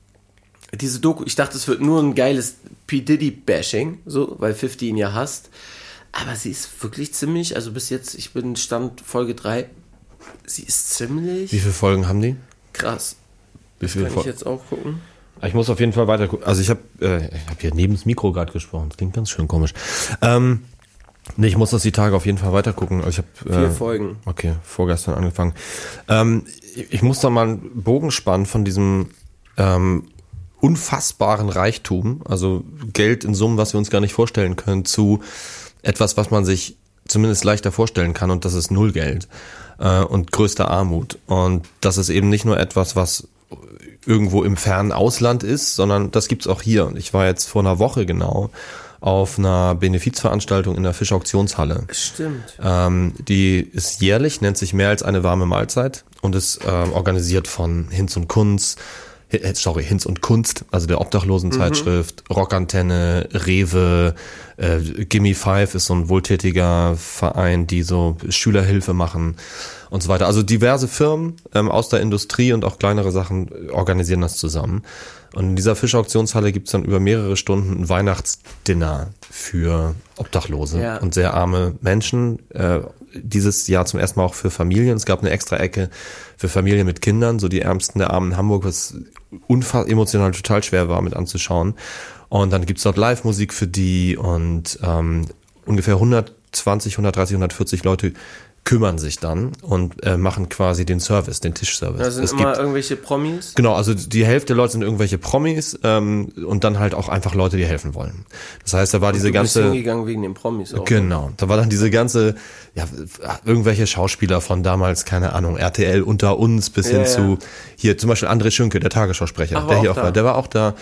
diese Doku, ich dachte, es wird nur ein geiles P. Diddy-Bashing, so, weil fifty ihn ja hasst. Aber sie ist wirklich ziemlich, also bis jetzt, ich bin Stand Folge drei, sie ist ziemlich Wie viele Folgen haben die? krass. Wie viele Kann ich Folgen? jetzt auch gucken? Ich muss auf jeden Fall weiter gucken. Also ich habe äh, ich hab hier neben das Mikro gerade gesprochen. Das klingt ganz schön komisch. Ähm, nee, ich muss das die Tage auf jeden Fall weiter gucken. Ich habe Vier äh, Folgen. Okay, vorgestern angefangen. Ähm, ich, ich muss da mal einen Bogen spannen von diesem ähm, unfassbaren Reichtum, also Geld in Summen, was wir uns gar nicht vorstellen können, zu etwas, was man sich zumindest leichter vorstellen kann, und das ist Nullgeld äh, und größte Armut. Und das ist eben nicht nur etwas, was irgendwo im fernen Ausland ist, sondern das gibt's auch hier. Und ich war jetzt vor einer Woche genau auf einer Benefizveranstaltung in der Fischauktionshalle. Stimmt. Ähm, die ist jährlich, nennt sich Mehr als eine warme Mahlzeit und ist ähm, organisiert von Hinz und Kunz, H- sorry, Hinz und Kunst, also der Obdachlosenzeitschrift, mhm. Rockantenne, Rewe, äh, Gimme Five ist so ein wohltätiger Verein, die so Schülerhilfe machen und so weiter. Also diverse Firmen ähm, aus der Industrie und auch kleinere Sachen organisieren das zusammen. Und in dieser Fischauktionshalle gibt's dann über mehrere Stunden ein Weihnachtsdinner für Obdachlose Ja. und sehr arme Menschen. Äh, dieses Jahr zum ersten Mal auch für Familien. Es gab eine extra Ecke für Familien mit Kindern, so die Ärmsten der Armen in Hamburg, was unfassbar emotional total schwer war mit anzuschauen. Und dann gibt's dort Live-Musik für die und ähm, ungefähr hundertzwanzig, hundertdreißig, hundertvierzig Leute kümmern sich dann und äh, machen quasi den Service, den Tischservice. Da sind es immer gibt, irgendwelche Promis. genau, also die Hälfte der Leute sind irgendwelche Promis ähm, und dann halt auch einfach Leute, die helfen wollen. Das heißt, da war diese Du bist ganze... hingegangen wegen den Promis auch. Genau, da war dann diese ganze, ja, irgendwelche Schauspieler von damals, keine Ahnung, R T L unter uns bis Ja, hin ja. zu, hier zum Beispiel André Schünke, der Tagesschausprecher, Ach, war der hier auch auch da. war, der war auch da.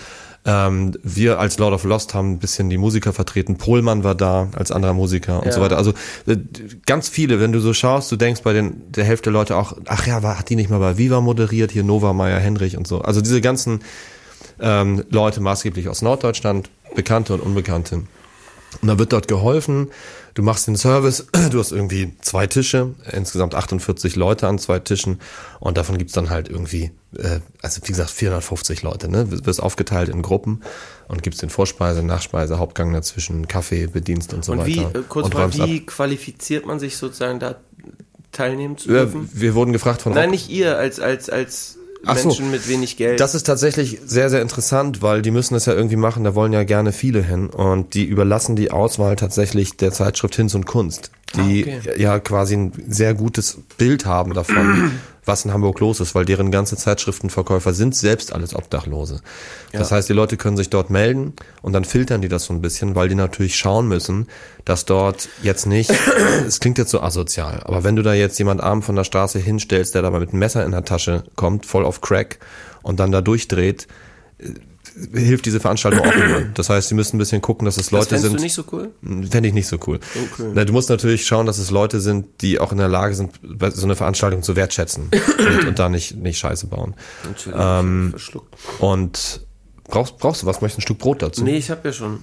Ähm, wir als Lord of Lost haben ein bisschen die Musiker vertreten. Pohlmann war da als anderer Musiker und Ja. so weiter. Also äh, ganz viele, wenn du so schaust, du denkst bei den der Hälfte der Leute auch, ach ja, war, hat die nicht mal bei Viva moderiert, hier Nova, Meyer, Henrich und so. Also diese ganzen ähm, Leute maßgeblich aus Norddeutschland, Bekannte und Unbekannte. Und dann wird dort geholfen, du machst den Service, du hast irgendwie zwei Tische, insgesamt achtundvierzig Leute an zwei Tischen und davon gibt's dann halt irgendwie, äh, also wie gesagt, vierhundertfünfzig Leute, ne? Du wirst aufgeteilt in Gruppen und gibst den Vorspeise, Nachspeise, Hauptgang dazwischen, Kaffee, Bedienst und so Und wie, weiter. äh, kurz und mal, räumst ab. wie qualifiziert man sich sozusagen da teilnehmen zu Ja, dürfen? wir wurden gefragt von Nein, nicht ihr, als, als, als Ach so. Menschen mit wenig Geld. Das ist tatsächlich sehr, sehr interessant, weil die müssen es ja irgendwie machen, da wollen ja gerne viele hin und die überlassen die Auswahl tatsächlich der Zeitschrift Hinz und Kunst, die Ah, okay. ja quasi ein sehr gutes Bild haben davon, was in Hamburg los ist, weil deren ganze Zeitschriftenverkäufer sind selbst alles Obdachlose. Das Ja. heißt, die Leute können sich dort melden und dann filtern die das so ein bisschen, weil die natürlich schauen müssen, dass dort jetzt nicht, es klingt jetzt so asozial, aber wenn du da jetzt jemand arm von der Straße hinstellst, der da mal mit einem Messer in der Tasche kommt, voll auf Crack und dann da durchdreht, äh, hilft diese Veranstaltung auch niemand. Das heißt, sie müssen ein bisschen gucken, dass es das Leute fändest sind. du nicht so cool? Fände ich nicht so cool. Okay. Na, du musst natürlich schauen, dass es Leute sind, die auch in der Lage sind, so eine Veranstaltung zu wertschätzen und, und da nicht, nicht Scheiße bauen. Entschuldigung, Ähm, verschluckt. Und brauchst, brauchst du was? Möchtest du ein Stück Brot dazu? Nee, ich habe ja schon.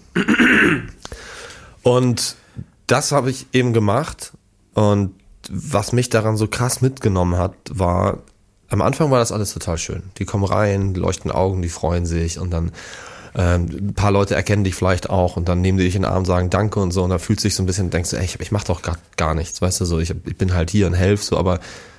Und das habe ich eben gemacht. Und was mich daran so krass mitgenommen hat, war, am Anfang war das alles total schön. Die kommen rein, leuchten Augen, die freuen sich und dann ähm, ein paar Leute erkennen dich vielleicht auch und dann nehmen die dich in den Arm und sagen Danke und so und da fühlt sich so ein bisschen, denkst du, ey, ich, ich mach doch gar, gar nichts, weißt du, so ich, ich bin halt hier und helf so, aber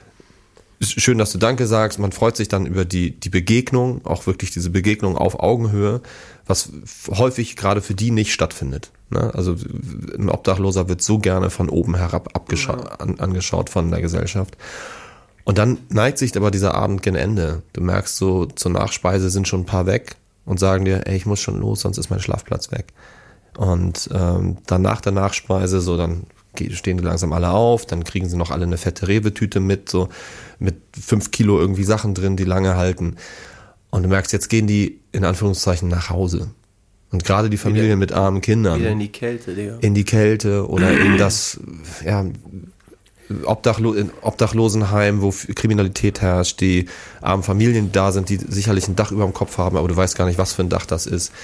ist schön, dass du Danke sagst. Man freut sich dann über die, die Begegnung, auch wirklich diese Begegnung auf Augenhöhe, was häufig gerade für die nicht stattfindet. Ne? Also ein Obdachloser wird so gerne von oben herab abgescha- an, angeschaut von der Gesellschaft. Und dann neigt sich aber dieser Abend gen Ende. Du merkst so, zur Nachspeise sind schon ein paar weg und sagen dir, ey, ich muss schon los, sonst ist mein Schlafplatz weg. Und ähm, dann nach der Nachspeise, so dann stehen die langsam alle auf, dann kriegen sie noch alle eine fette Rewe-Tüte mit, so mit fünf Kilo irgendwie Sachen drin, die lange halten. Und du merkst, jetzt gehen die in Anführungszeichen nach Hause. Und gerade die Familien Wieder- mit armen Kindern Wieder in die Kälte, Digga. in die Kälte oder in das ja, Obdachlo in Obdachlosenheim, wo Kriminalität herrscht, die armen Familien da sind, die sicherlich ein Dach über dem Kopf haben, aber du weißt gar nicht, was für ein Dach das ist.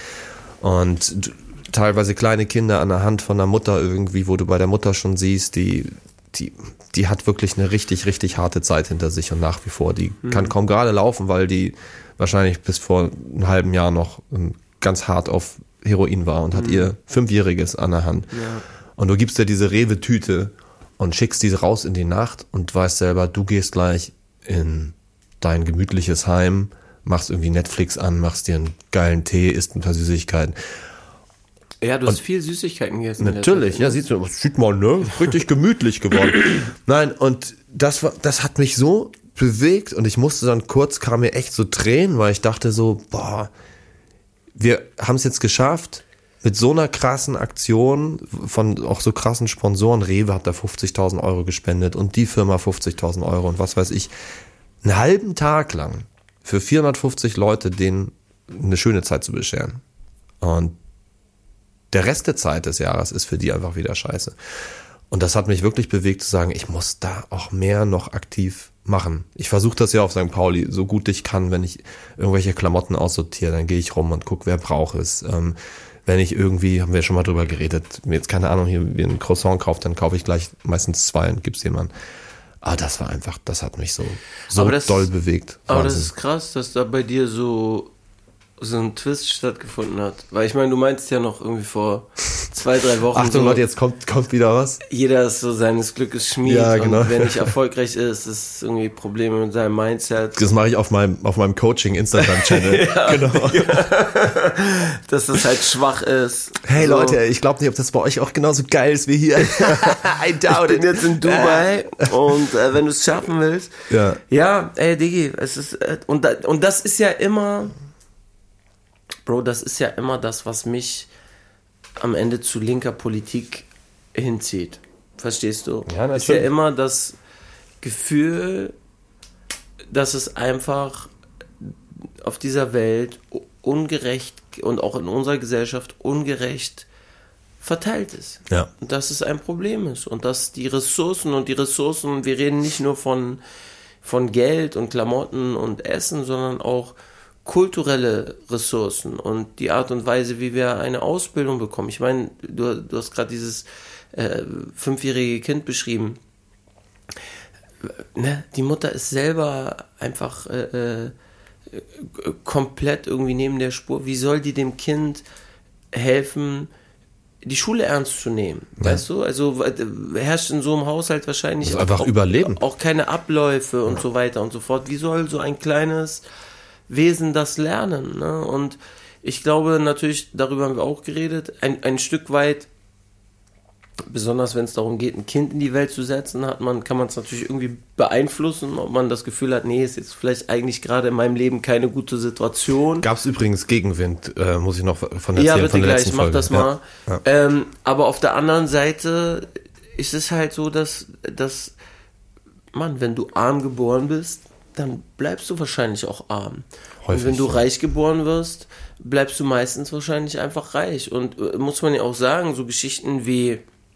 Und du, teilweise kleine Kinder an der Hand von der Mutter irgendwie, wo du bei der Mutter schon siehst, die die die hat wirklich eine richtig, richtig harte Zeit hinter sich und nach wie vor. Die mhm. kann kaum gerade laufen, weil die wahrscheinlich bis vor einem halben Jahr noch ganz hart auf Heroin war und hat mhm. ihr Fünfjähriges an der Hand. Ja. Und du gibst dir diese Rewe-Tüte und schickst diese raus in die Nacht und weißt selber, du gehst gleich in dein gemütliches Heim, machst irgendwie Netflix an, machst dir einen geilen Tee, isst ein paar Süßigkeiten. Ja, du hast viel Süßigkeiten gegessen. Natürlich, ja, siehst du, sieht man, ne? Richtig gemütlich geworden. Nein, und das war, das hat mich so bewegt und ich musste dann kurz, kam mir echt so Tränen, weil ich dachte so, boah, wir haben es jetzt geschafft, mit so einer krassen Aktion von auch so krassen Sponsoren, Rewe hat da fünfzigtausend Euro gespendet und die Firma fünfzigtausend Euro und was weiß ich, einen halben Tag lang für vierhundertfünfzig Leute denen eine schöne Zeit zu bescheren. Und der Rest der Zeit des Jahres ist für die einfach wieder scheiße. Und das hat mich wirklich bewegt zu sagen, ich muss da auch mehr noch aktiv machen. Ich versuche das ja auf Sankt Pauli so gut ich kann, wenn ich irgendwelche Klamotten aussortiere, dann gehe ich rum und gucke, wer braucht es. Ähm, wenn ich irgendwie, haben wir schon mal drüber geredet, mir jetzt keine Ahnung, hier wie ein Croissant kauft, dann kaufe ich gleich meistens zwei und gib's jemandem. Aber das war einfach, das hat mich so, so das, doll bewegt. Aber Wahnsinn. das ist krass, dass da bei dir so so ein Twist stattgefunden hat. Weil ich meine, du meinst ja noch irgendwie vor zwei, drei Wochen. Achtung so, Leute, jetzt kommt, kommt wieder was. Jeder ist so seines Glückes Schmied. Ja, genau. Und wenn nicht erfolgreich ist, ist es irgendwie Probleme mit seinem Mindset. Das mache ich auf meinem, auf meinem Coaching-Instagram-Channel. Ja, genau. Ja. Dass das halt schwach ist. Hey so. Leute, ich glaube nicht, ob das bei euch auch genauso geil ist wie hier. I doubt Ich bin jetzt in Dubai und äh, wenn du es schaffen willst. Ja. Ja, ey Diggi, es ist äh, und, da, und das ist ja immer, Bro, das ist ja immer das, was mich am Ende zu linker Politik hinzieht. Verstehst du? Ja, ist ja natürlich. immer das Gefühl, dass es einfach auf dieser Welt ungerecht und auch in unserer Gesellschaft ungerecht verteilt ist. Ja. Und dass es ein Problem ist und dass die Ressourcen und die Ressourcen, wir reden nicht nur von, von Geld und Klamotten und Essen, sondern auch kulturelle Ressourcen und die Art und Weise, wie wir eine Ausbildung bekommen. Ich meine, du, du hast gerade dieses äh, fünfjährige Kind beschrieben. Ne? Die Mutter ist selber einfach äh, äh, komplett irgendwie neben der Spur. Wie soll die dem Kind helfen, die Schule ernst zu nehmen? Ja. Weißt du? Also herrscht in so einem Haushalt wahrscheinlich also einfach auch, überleben. auch keine Abläufe und so weiter und so fort. Wie soll so ein kleines Wesen das lernen? Ne? Und ich glaube natürlich, darüber haben wir auch geredet, ein, ein Stück weit, besonders wenn es darum geht, ein Kind in die Welt zu setzen, hat man, kann man es natürlich irgendwie beeinflussen, ob man das Gefühl hat, nee, ist jetzt vielleicht eigentlich gerade in meinem Leben keine gute Situation. Gab es übrigens Gegenwind, äh, muss ich noch von erzählen. Ja, bitte von der gleich, letzten mach Folge. das mal. Ja. Ja. Ähm, aber auf der anderen Seite ist es halt so, dass, dass, Mann, wenn du arm geboren bist, dann bleibst du wahrscheinlich auch arm. Häufig, und wenn du ja. reich geboren wirst, bleibst du meistens wahrscheinlich einfach reich. Und äh, muss man ja auch sagen, so Geschichten wie,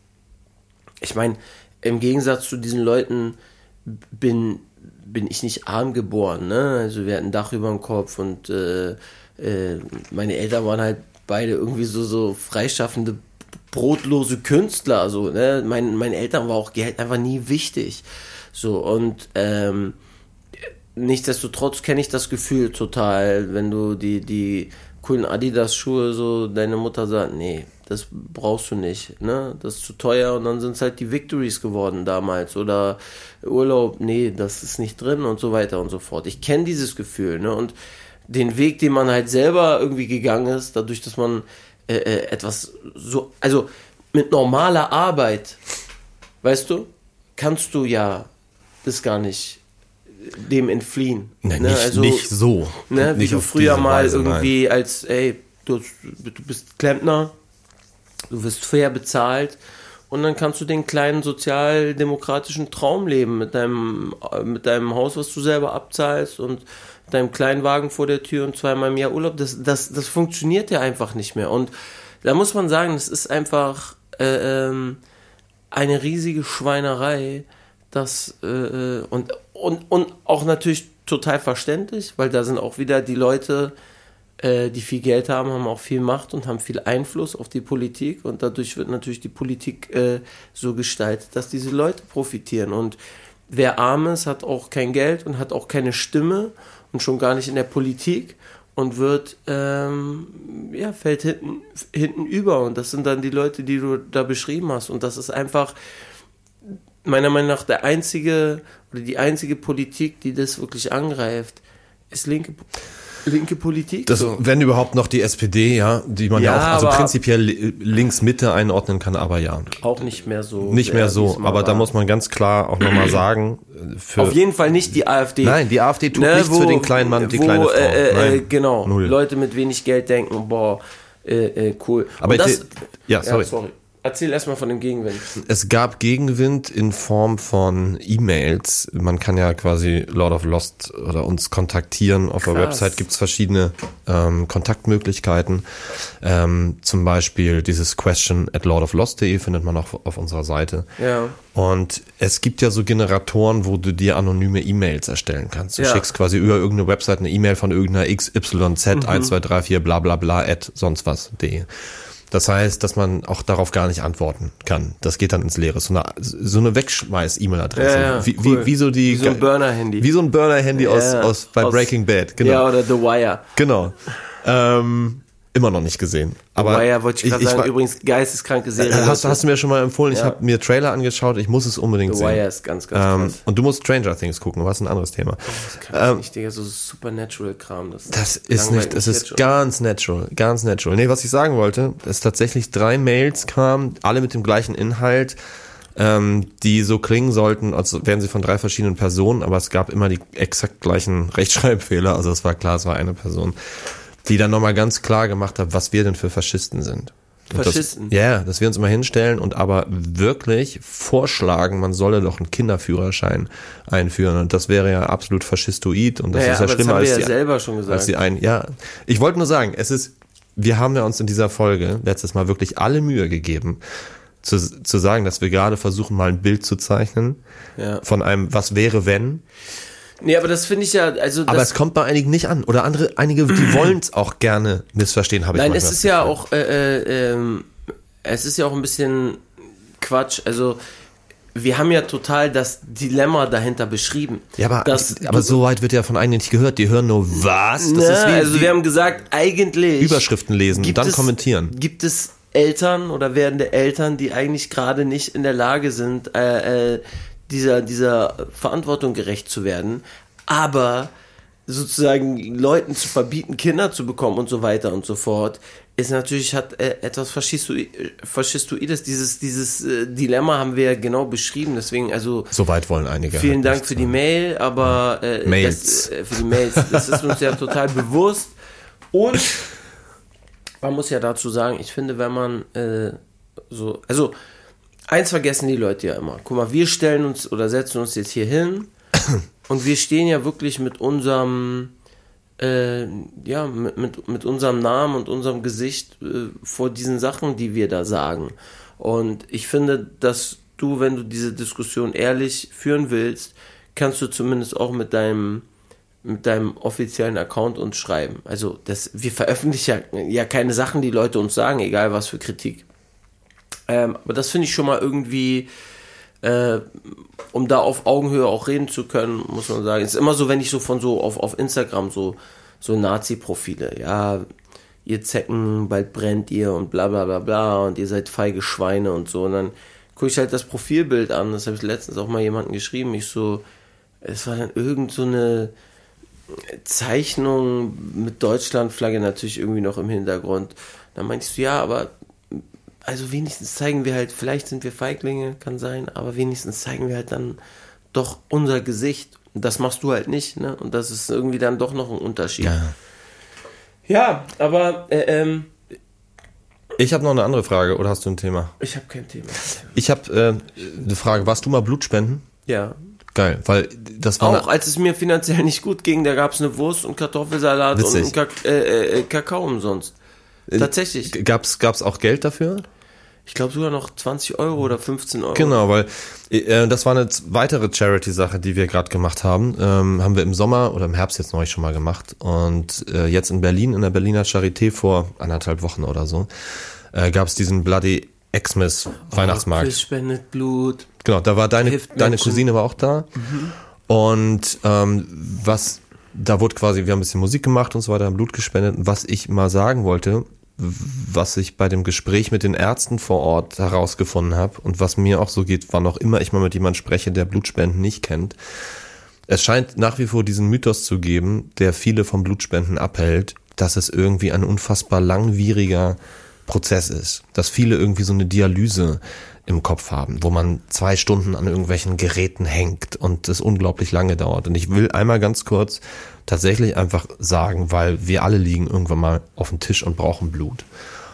ich meine, im Gegensatz zu diesen Leuten bin, bin ich nicht arm geboren, ne? Also wir hatten ein Dach über dem Kopf und äh, äh, meine Eltern waren halt beide irgendwie so, so freischaffende, brotlose Künstler, so, ne? Mein, meinen Eltern war auch Geld einfach nie wichtig. So, und ähm, nichtsdestotrotz kenne ich das Gefühl total, wenn du die, die coolen Adidas-Schuhe, so deine Mutter sagt, nee, das brauchst du nicht, ne? Das ist zu teuer und dann sind es halt die Victories geworden damals oder Urlaub, nee, das ist nicht drin und so weiter und so fort. Ich kenne dieses Gefühl, ne? Und den Weg, den man halt selber irgendwie gegangen ist, dadurch, dass man äh, äh, etwas so, also mit normaler Arbeit, weißt du, kannst du ja das gar nicht dem entfliehen. Nee, ne? nicht, also, nicht so. Ne? Nicht wie du auf früher diese mal Weise, irgendwie nein. als, ey, du, du bist Klempner, du wirst fair bezahlt und dann kannst du den kleinen sozialdemokratischen Traum leben mit deinem, mit deinem Haus, was du selber abzahlst und deinem kleinen Wagen vor der Tür und zweimal im Jahr Urlaub. Das, das, das funktioniert ja einfach nicht mehr. Und da muss man sagen, das ist einfach äh, ähm, eine riesige Schweinerei, das äh, und, und, und auch natürlich total verständlich, weil da sind auch wieder die Leute, äh, die viel Geld haben, haben auch viel Macht und haben viel Einfluss auf die Politik und dadurch wird natürlich die Politik äh, so gestaltet, dass diese Leute profitieren und wer arm ist, hat auch kein Geld und hat auch keine Stimme und schon gar nicht in der Politik und wird, ähm, ja, fällt hinten, hinten über und das sind dann die Leute, die du da beschrieben hast und das ist einfach meiner Meinung nach der einzige oder die einzige Politik, die das wirklich angreift, ist linke, linke Politik. Das, so. wenn überhaupt noch die S P D, ja, die man ja, Ja, auch also aber- prinzipiell links-Mitte einordnen kann, aber ja. Auch nicht mehr so. Nicht mehr sehr, wie so, es mal aber da war. muss man ganz klar auch nochmal sagen, für, Auf jeden Fall nicht die AfD. nein, die AfD tut Ne, nichts wo- für den kleinen Mann und die wo, kleine Frau. Äh, äh, Nein, genau, null. Leute mit wenig Geld denken, boah, äh, äh, cool. Aber Und das, ich- ja, sorry. Ja, sorry. Erzähl erstmal von dem Gegenwind. Es gab Gegenwind in Form von E-Mails. Man kann ja quasi Lord of Lost oder uns kontaktieren. Auf der Krass. Website gibt's verschiedene ähm, Kontaktmöglichkeiten. Ähm, zum Beispiel dieses question at lordoflost punkt de findet man auch auf unserer Seite. Ja. Und es gibt ja so Generatoren, wo du dir anonyme E-Mails erstellen kannst. Du Ja. schickst quasi über irgendeine Website eine E-Mail von irgendeiner X Y Z eins zwei drei vier bla bla bla at sonst was punkt de. Das heißt, dass man auch darauf gar nicht antworten kann. Das geht dann ins Leere. So eine, so eine Wegschmeiß-E-Mail-Adresse. Ja, ja, wie, cool. wie, wie so die, Wie so ein Burner-Handy. Wie so ein Burner-Handy aus, Ja, aus, bei aus- Breaking Bad. Genau. Ja, oder The Wire. Genau. Ähm, immer noch nicht gesehen. Aber Wire wollte ich gerade sagen, war- übrigens geisteskranke Serie. Äh, Hast, hast du mir schon mal empfohlen? Ich Ja. habe mir Trailer angeschaut. Ich muss es unbedingt The sehen. Wire ist ganz, ganz Ähm, krass. und du musst Stranger Things gucken. Was ist ein anderes Thema? Das kann ich nicht, Digga, so Supernatural-Kram. Das, Das ist langweilt nicht, es mich ist jetzt schon. ganz natural, ganz natural. Nee, was ich sagen wollte, ist tatsächlich drei Mails kamen, alle mit dem gleichen Inhalt, ähm, die so klingen sollten, als wären sie von drei verschiedenen Personen, aber es gab immer die exakt gleichen Rechtschreibfehler, also es war klar, es war eine Person, die dann nochmal ganz klar gemacht hat, was wir denn für Faschisten sind. Faschisten. Ja, yeah, dass wir uns immer hinstellen und aber wirklich vorschlagen, man solle doch einen Kinderführerschein einführen. Und das wäre ja absolut faschistoid. Und das naja, ist ja aber schlimmer das haben wir als, ja die, selber schon gesagt. als die einen. Ja, ich wollte nur sagen, es ist, wir haben ja uns in dieser Folge letztes Mal wirklich alle Mühe gegeben, zu, zu sagen, dass wir gerade versuchen, mal ein Bild zu zeichnen ja. von einem Was wäre, wenn. Nee, aber das finde ich ja, also das aber es kommt bei einigen nicht an. Oder andere, einige, die wollen es auch gerne missverstehen, habe ich Nein, manchmal es ist ja auch, äh, äh, ähm, es ist ja auch ein bisschen Quatsch. Also wir haben ja total das Dilemma dahinter beschrieben. Ja, aber, dass aber du, so weit wird ja von einigen nicht gehört. Die hören nur, was? Das ne, ist wie, also wie wir haben gesagt, eigentlich Überschriften lesen und dann es, kommentieren. Gibt es Eltern oder werdende Eltern, die eigentlich gerade nicht in der Lage sind, äh, äh, dieser, dieser Verantwortung gerecht zu werden, aber sozusagen Leuten zu verbieten, Kinder zu bekommen und so weiter und so fort, ist natürlich, hat äh, etwas Faschistoides. Faschistoides. Dieses, dieses äh, Dilemma haben wir ja genau beschrieben, deswegen, also so weit wollen einige. vielen halt Dank nicht, für die Mail, aber äh, Mails. Das, äh, für die Mails, das ist uns ja total bewusst. Und man muss ja dazu sagen, ich finde, wenn man äh, so, also eins vergessen die Leute ja immer. Guck mal, wir stellen uns oder setzen uns jetzt hier hin und wir stehen ja wirklich mit unserem äh, ja, mit, mit, mit unserem Namen und unserem Gesicht äh, vor diesen Sachen, die wir da sagen. Und ich finde, dass du, wenn du diese Diskussion ehrlich führen willst, kannst du zumindest auch mit deinem mit deinem offiziellen Account uns schreiben. Also das, wir veröffentlichen ja, ja keine Sachen, die Leute uns sagen, egal was für Kritik. Ähm, aber das finde ich schon mal irgendwie, äh, um da auf Augenhöhe auch reden zu können, muss man sagen. Es ist immer so, wenn ich so von so auf, auf Instagram so, so Nazi-Profile, ja, ihr Zecken, bald brennt ihr und bla bla bla bla und ihr seid feige Schweine und so. Und dann gucke ich halt das Profilbild an, das habe ich letztens auch mal jemandem geschrieben, ich so, es war dann irgend so eine Zeichnung mit Deutschlandflagge natürlich irgendwie noch im Hintergrund. Dann meinte ich so, ja, aber also wenigstens zeigen wir halt, vielleicht sind wir Feiglinge, kann sein, aber wenigstens zeigen wir halt dann doch unser Gesicht. Und das machst du halt nicht, ne? Und das ist irgendwie dann doch noch ein Unterschied. Ja, ja aber äh, ähm, ich habe noch eine andere Frage, oder hast du ein Thema? Ich habe kein Thema. Ich habe äh, eine Frage, warst du mal Blutspenden? Ja. Geil, weil das war... Auch als es mir finanziell nicht gut ging, da gab es eine Wurst und Kartoffelsalat Witzig. und Kak- äh, äh, Kakao umsonst. Tatsächlich. Gab's, gab's auch Geld dafür? Ich glaube sogar noch zwanzig Euro oder fünfzehn Euro. Genau, weil äh, das war eine weitere Charity-Sache, die wir gerade gemacht haben. Ähm, haben wir im Sommer oder im Herbst jetzt neulich schon mal gemacht. Und äh, jetzt in Berlin, in der Berliner Charité vor anderthalb Wochen oder so, äh, gab es diesen Bloody Xmas Weihnachtsmarkt. Chris spendet Blut. Genau, da war deine, Hilft deine Menschen. Cousine war auch da. Mhm. Und ähm, was, da wurde quasi, wir haben ein bisschen Musik gemacht und so weiter, haben Blut gespendet. Und was ich mal sagen wollte, was ich bei dem Gespräch mit den Ärzten vor Ort herausgefunden habe und was mir auch so geht, wann auch immer ich mal mit jemandem spreche, der Blutspenden nicht kennt. Es scheint nach wie vor diesen Mythos zu geben, der viele vom Blutspenden abhält, dass es irgendwie ein unfassbar langwieriger Prozess ist. Dass viele irgendwie so eine Dialyse im Kopf haben, wo man zwei Stunden an irgendwelchen Geräten hängt und es unglaublich lange dauert. Und ich will einmal ganz kurz tatsächlich einfach sagen, weil wir alle liegen irgendwann mal auf dem Tisch und brauchen Blut.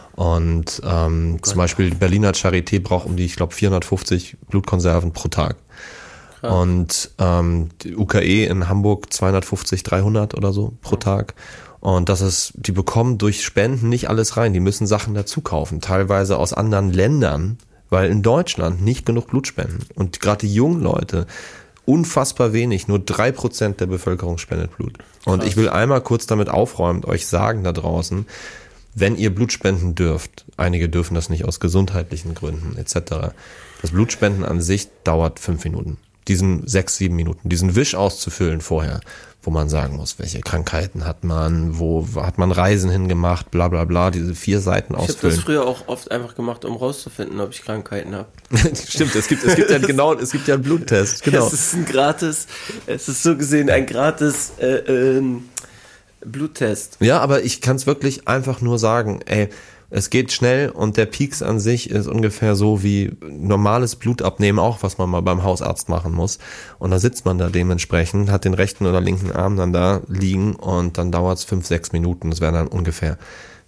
Und ähm, zum Beispiel die Berliner Charité braucht um die, ich glaube, vierhundertfünfzig Blutkonserven pro Tag. Krass. Und ähm, die U K E in Hamburg zweihundertfünfzig, dreihundert oder so pro Tag. Und das ist, die bekommen durch Spenden nicht alles rein. Die müssen Sachen dazu kaufen, teilweise aus anderen Ländern, weil in Deutschland nicht genug Blut spenden. Und gerade die jungen Leute, unfassbar wenig, nur drei Prozent der Bevölkerung spendet Blut. Und Krass. Ich will einmal kurz damit aufräumen, euch sagen da draußen, wenn ihr Blut spenden dürft, einige dürfen das nicht aus gesundheitlichen Gründen et cetera. Das Blutspenden an sich dauert fünf Minuten. Diesen sechs, sieben Minuten, diesen Wisch auszufüllen vorher, wo man sagen muss, welche Krankheiten hat man, wo hat man Reisen hingemacht, bla bla bla, diese vier Seiten ausfüllen. Ich habe das früher auch oft einfach gemacht, um rauszufinden, ob ich Krankheiten habe. Stimmt, es gibt, es gibt ja genau, es gibt ja einen Bluttest, genau. Es ist ein gratis, es ist so gesehen ein gratis äh, ähm, Bluttest. Ja, aber ich kann es wirklich einfach nur sagen, ey, es geht schnell und der Peaks an sich ist ungefähr so wie normales Blutabnehmen auch, was man mal beim Hausarzt machen muss. Und da sitzt man da dementsprechend, hat den rechten oder linken Arm dann da liegen und dann dauert es fünf, sechs Minuten. Das wären dann ungefähr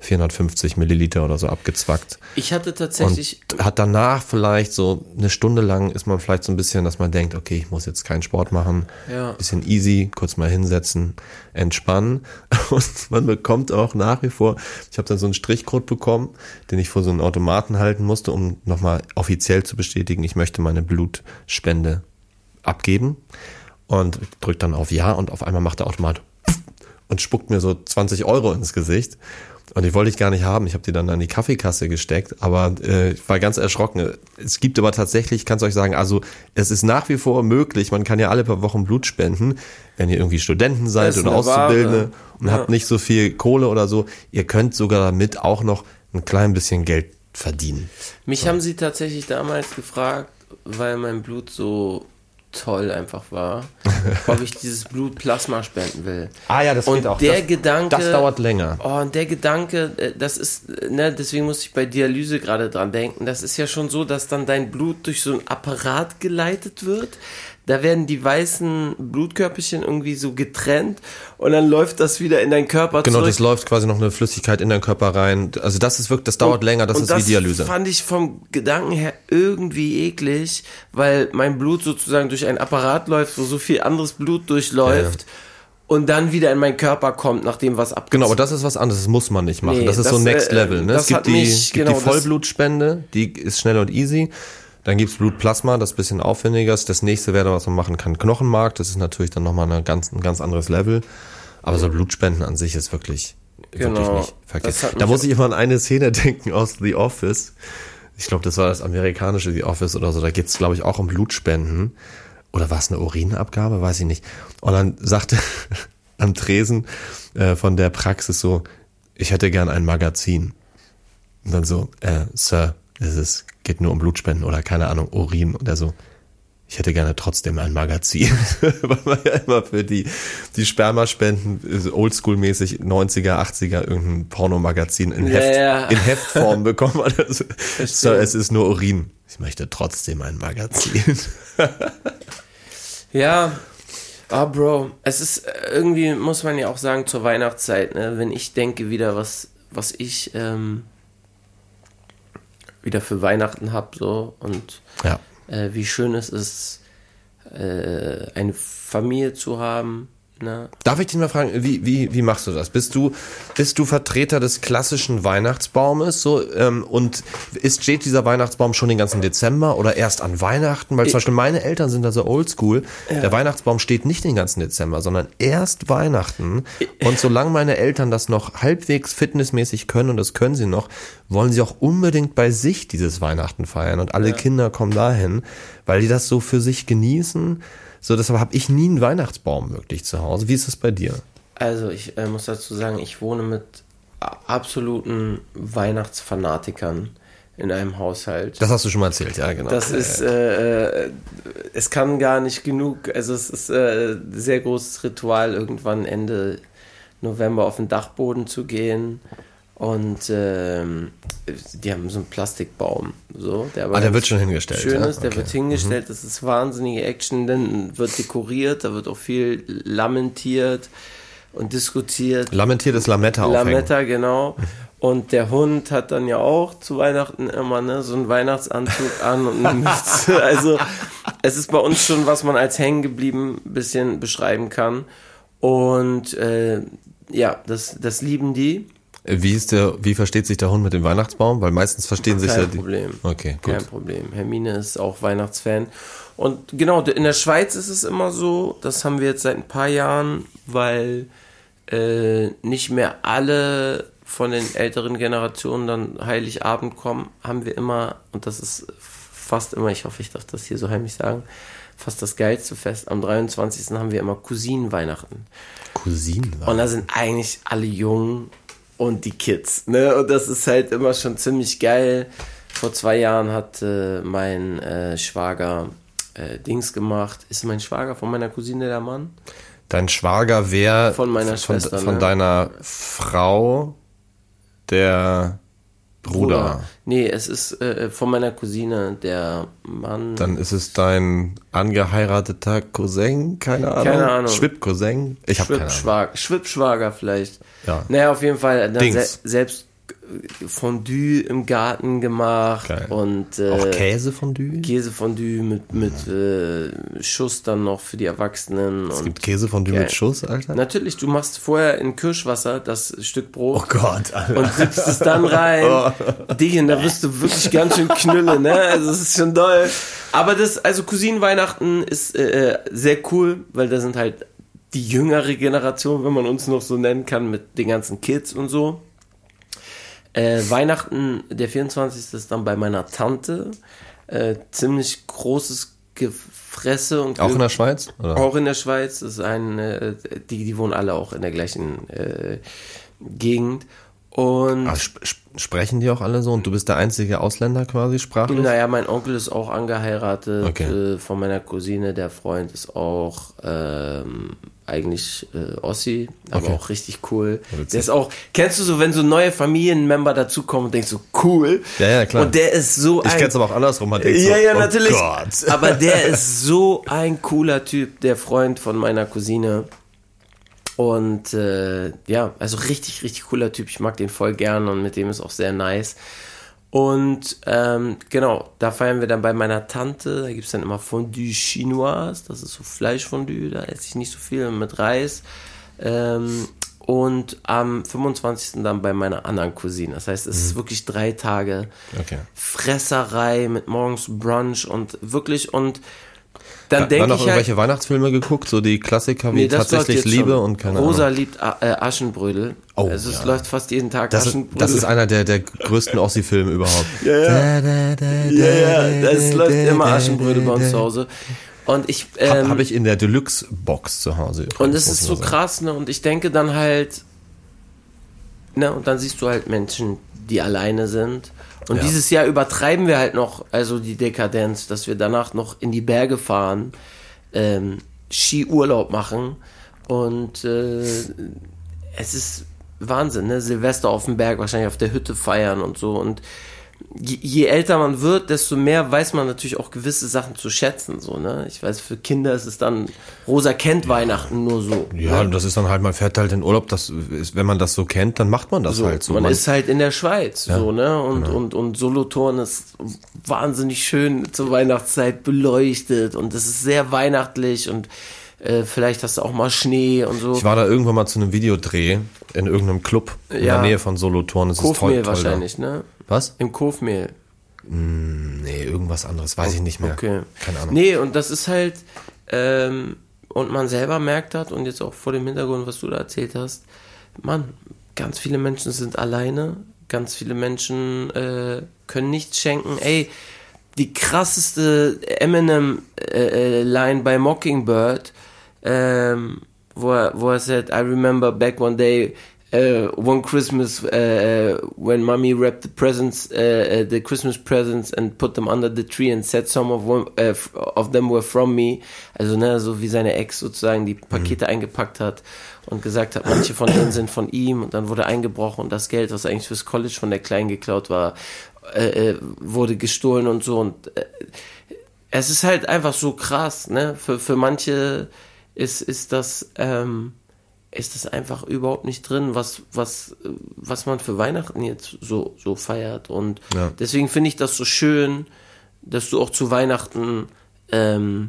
vierhundertfünfzig Milliliter oder so abgezwackt. Ich hatte tatsächlich... Und hat danach vielleicht so eine Stunde lang ist man vielleicht so ein bisschen, dass man denkt, okay, ich muss jetzt keinen Sport machen. Ja. Bisschen easy, kurz mal hinsetzen, entspannen. Und man bekommt auch nach wie vor, ich habe dann so einen Strichcode bekommen, den ich vor so einen Automaten halten musste, um nochmal offiziell zu bestätigen, ich möchte meine Blutspende abgeben. Und drückt dann auf Ja und auf einmal macht der Automat und spuckt mir so zwanzig Euro ins Gesicht. Und die wollte ich gar nicht haben. Ich habe die dann an die Kaffeekasse gesteckt, aber äh, ich war ganz erschrocken. Es gibt aber tatsächlich, ich kann es euch sagen, also es ist nach wie vor möglich, man kann ja alle paar Wochen Blut spenden, wenn ihr irgendwie Studenten seid oder Auszubildende Ware. und ja. habt nicht so viel Kohle oder so. Ihr könnt sogar damit auch noch ein klein bisschen Geld verdienen. Mich so. haben sie tatsächlich damals gefragt, weil mein Blut so toll einfach war, ob ich dieses Blutplasma spenden will. Ah ja, das und geht auch. Der das, Gedanke, das dauert länger. Oh, und der Gedanke, das ist, ne, deswegen muss ich bei Dialyse gerade dran denken, das ist ja schon so, dass dann dein Blut durch so ein Apparat geleitet wird. Da werden die weißen Blutkörperchen irgendwie so getrennt und dann läuft das wieder in deinen Körper genau, zurück. Genau, das läuft quasi noch eine Flüssigkeit in deinen Körper rein. Also das ist wirklich, das dauert und, länger, das ist das wie Dialyse. Das fand ich vom Gedanken her irgendwie eklig, weil mein Blut sozusagen durch einen Apparat läuft, wo so viel anderes Blut durchläuft. Ja, ja. Und dann wieder in meinen Körper kommt, nachdem was abgezogen. Genau, aber das ist was anderes, das muss man nicht machen. Nee, das ist das, so Next äh, Level. Ne? Es gibt, die, mich, gibt genau, die Vollblutspende, die ist schnell und easy. Dann gibt's Blutplasma, das ist ein bisschen aufwendiger. Das nächste wäre, was man machen kann, Knochenmark. Das ist natürlich dann nochmal eine ganz, ein ganz anderes Level. Aber so Blutspenden an sich ist wirklich, genau, wirklich nicht verkehrt. Da muss ich immer an eine Szene denken aus The Office. Ich glaube, das war das amerikanische The Office oder so. Da geht's, glaube ich, auch um Blutspenden. Oder war es eine Urinabgabe? Weiß ich nicht. Und dann sagte am Tresen äh, von der Praxis so, ich hätte gern ein Magazin. Und dann so, äh, Sir, es ist, geht nur um Blutspenden oder keine Ahnung, Urin. Und er so, ich hätte gerne trotzdem ein Magazin. Weil man ja immer für die, die Spermaspenden oldschool-mäßig neunziger, achtziger irgendein Pornomagazin in, ja, Heft, ja. in Heftform bekommen. Also, Sir, es ist nur Urin. Ich möchte trotzdem ein Magazin. Ja, ah, Bro, es ist irgendwie, muss man ja auch sagen, zur Weihnachtszeit, ne, wenn ich denke wieder, was, was ich ähm, wieder für Weihnachten habe, so, und ja. äh, wie schön es ist, äh, eine Familie zu haben. Ne? Darf ich dich mal fragen, wie, wie, wie machst du das? Bist du, bist du Vertreter des klassischen Weihnachtsbaumes so, ähm, und ist steht dieser Weihnachtsbaum schon den ganzen Dezember oder erst an Weihnachten? Weil zum Beispiel meine Eltern sind da so oldschool. Ja. Der Weihnachtsbaum steht nicht den ganzen Dezember, sondern erst Weihnachten. Und solange meine Eltern das noch halbwegs fitnessmäßig können, und das können sie noch, wollen sie auch unbedingt bei sich dieses Weihnachten feiern. Und alle ja. Kinder kommen dahin, weil die das so für sich genießen. So, deshalb habe ich nie einen Weihnachtsbaum wirklich zu Hause. Wie ist das bei dir? Also, ich äh, muss dazu sagen, ich wohne mit absoluten Weihnachtsfanatikern in einem Haushalt. Das hast du schon mal erzählt, ja, genau. Das ist, äh, äh, es kann gar nicht genug, also es ist äh, ein sehr großes Ritual, irgendwann Ende November auf den Dachboden zu gehen. Und ähm, die haben so einen Plastikbaum. So, der aber ah, der wird schon hingestellt. Schön ja? ist, der okay. wird hingestellt, das ist wahnsinnige Action, dann wird dekoriert, da wird auch viel lamentiert und diskutiert. Lamentiert ist Lametta aufhängen. Lametta, genau. Und der Hund hat dann ja auch zu Weihnachten immer ne, so einen Weihnachtsanzug an und eine Mütze. Also es ist bei uns schon, was man als hängen geblieben ein bisschen beschreiben kann. Und äh, ja, das, das lieben die. Wie ist der, wie versteht sich der Hund mit dem Weihnachtsbaum? Weil meistens verstehen sich Kein ja die. Kein Problem. Okay, gut. Kein Problem. Hermine ist auch Weihnachtsfan. Und genau, in der Schweiz ist es immer so, das haben wir jetzt seit ein paar Jahren, weil äh, nicht mehr alle von den älteren Generationen dann Heiligabend kommen, haben wir immer, und das ist fast immer, ich hoffe, ich darf das hier so heimlich sagen, fast das geilste Fest. Am dreiundzwanzigsten haben wir immer Cousinenweihnachten. Cousinenweihnachten? Und da sind eigentlich alle Jungen und die Kids, ne? Und das ist halt immer schon ziemlich geil. Vor zwei Jahren hat äh, mein äh, Schwager äh, Dings gemacht. Ist mein Schwager von meiner Cousine der Mann? Dein Schwager wäre von meiner von, Schwester, von ne? deiner Frau der Bruder. Bruder. Nee, es ist äh, von meiner Cousine der Mann. Dann ist es dein angeheirateter Cousin, keine Ahnung. Keine Ahnung. Schwippcousin? Ich habe keine Ahnung. Schwippschwager vielleicht. Ja. Naja, auf jeden Fall dann se- selbst Fondue im Garten gemacht. Geil. Und äh, Auch Käsefondue? Käsefondue mit, mit äh, Schuss dann noch für die Erwachsenen. Es und gibt Käsefondue geil. mit Schuss, Alter? Natürlich, du machst vorher in Kirschwasser das Stück Brot. Oh Gott, Alter. Und sippst es dann rein. Oh. Digga, da wirst du wirklich ganz schön knülle, ne? Also das ist schon doll. Aber das, also Cousinenweihnachten ist äh, sehr cool, weil da sind halt die jüngere Generation, wenn man uns noch so nennen kann, mit den ganzen Kids und so. Äh, Weihnachten, der vierundzwanzigste ist dann bei meiner Tante. Äh, ziemlich großes Gefresse. Und Auch in der Schweiz? Oder? Auch in der Schweiz. Das ist ein, äh, die, die wohnen alle auch in der gleichen äh, Gegend. Und Ah, sp- sp- sprechen die auch alle so? Und du bist der einzige Ausländer quasi sprachlich? naja, mein Onkel ist auch angeheiratet Okay. äh, von meiner Cousine. Der Freund ist auch ähm, eigentlich äh, Ossi, aber Okay. auch richtig cool. Witzig. Der ist auch, kennst du so, wenn so neue Familienmember dazukommen und denkst so, cool. Ja, ja, klar. Und der ist so Ich ein... kenn's aber auch andersrum. Man denkt Ja, so, ja, oh natürlich. Gott. Aber der ist so ein cooler Typ, der Freund von meiner Cousine. Und äh, ja, also richtig, richtig cooler Typ. Ich mag den voll gern und mit dem ist auch sehr nice. Und ähm, genau, da feiern wir dann bei meiner Tante. Da gibt es dann immer Fondue Chinoise. Das ist so Fleischfondue. Da esse ich nicht so viel mit Reis. Ähm, und am fünfundzwanzigsten dann bei meiner anderen Cousine. Das heißt, es ist wirklich drei Tage Okay. Fresserei mit morgens Brunch und wirklich und dann Dann denke noch ich halt, irgendwelche Weihnachtsfilme geguckt, so die Klassiker wie nee, das läuft Tatsächlich jetzt Liebe schon. und keine Rosa Ahnung. liebt äh, Aschenbrödel. Oh, also es ja. läuft fast jeden Tag Das ist, Aschenbrödel. das ist einer der, der größten Ossi-Filme überhaupt. ja, ja. ja, ja, das läuft immer Aschenbrödel bei uns zu Hause. Und ich ähm, Habe hab ich in der Deluxe-Box zu Hause. Übrigens, und es muss ist man so sagen. krass, ne? Und ich denke dann halt, ne? Und dann siehst du halt Menschen, die alleine sind. Und Ja. dieses Jahr übertreiben wir halt noch, also die Dekadenz, dass wir danach noch in die Berge fahren, ähm, Skiurlaub machen. Und äh, es ist Wahnsinn, ne? Silvester auf dem Berg, wahrscheinlich auf der Hütte feiern und so. Und je, je älter man wird, desto mehr weiß man natürlich auch gewisse Sachen zu schätzen, so, ne? Ich weiß, für Kinder ist es dann, Rosa kennt Weihnachten nur so. Ja, ne? das ist dann halt, man fährt halt in Urlaub, das ist, wenn man das so kennt, dann macht man das So, halt so. man, ist halt in der Schweiz, Ja, so, ne? Und, genau. und, und Solothurn ist wahnsinnig schön zur Weihnachtszeit beleuchtet und es ist sehr weihnachtlich und äh, vielleicht hast du auch mal Schnee und so. Ich war da irgendwann mal zu einem Videodreh in irgendeinem Club in Ja. der Nähe von Solothurn. Das ist toll, Kofmehl toll wahrscheinlich, ne? Da. Was? Im Kofmehl. Nee, irgendwas anderes, weiß ich nicht mehr. Okay. Keine Ahnung. Nee, und das ist halt, ähm, und man selber merkt hat, und jetzt auch vor dem Hintergrund, was du da erzählt hast, Mann, ganz viele Menschen sind alleine, ganz viele Menschen äh, können nichts schenken. Ey, die krasseste Eminem-Line bei Mockingbird, ähm, wo er, wo er sagt, I remember back one day, Uh, one Christmas uh, when mommy wrapped the presents, uh, uh, the Christmas presents and put them under the tree and said some of, one, uh, f- of them were from me. Also, ne, so wie seine Ex sozusagen die Pakete mhm. eingepackt hat und gesagt hat, manche von denen sind von ihm und dann wurde eingebrochen und das Geld, was eigentlich fürs College von der Kleinen geklaut war, äh, äh, wurde gestohlen und so und äh, es ist halt einfach so krass, ne, für, für manche ist, ist das, ähm, ist das einfach überhaupt nicht drin, was, was, was man für Weihnachten jetzt so, so feiert. Und Ja. deswegen finde ich das so schön, dass du auch zu Weihnachten ähm,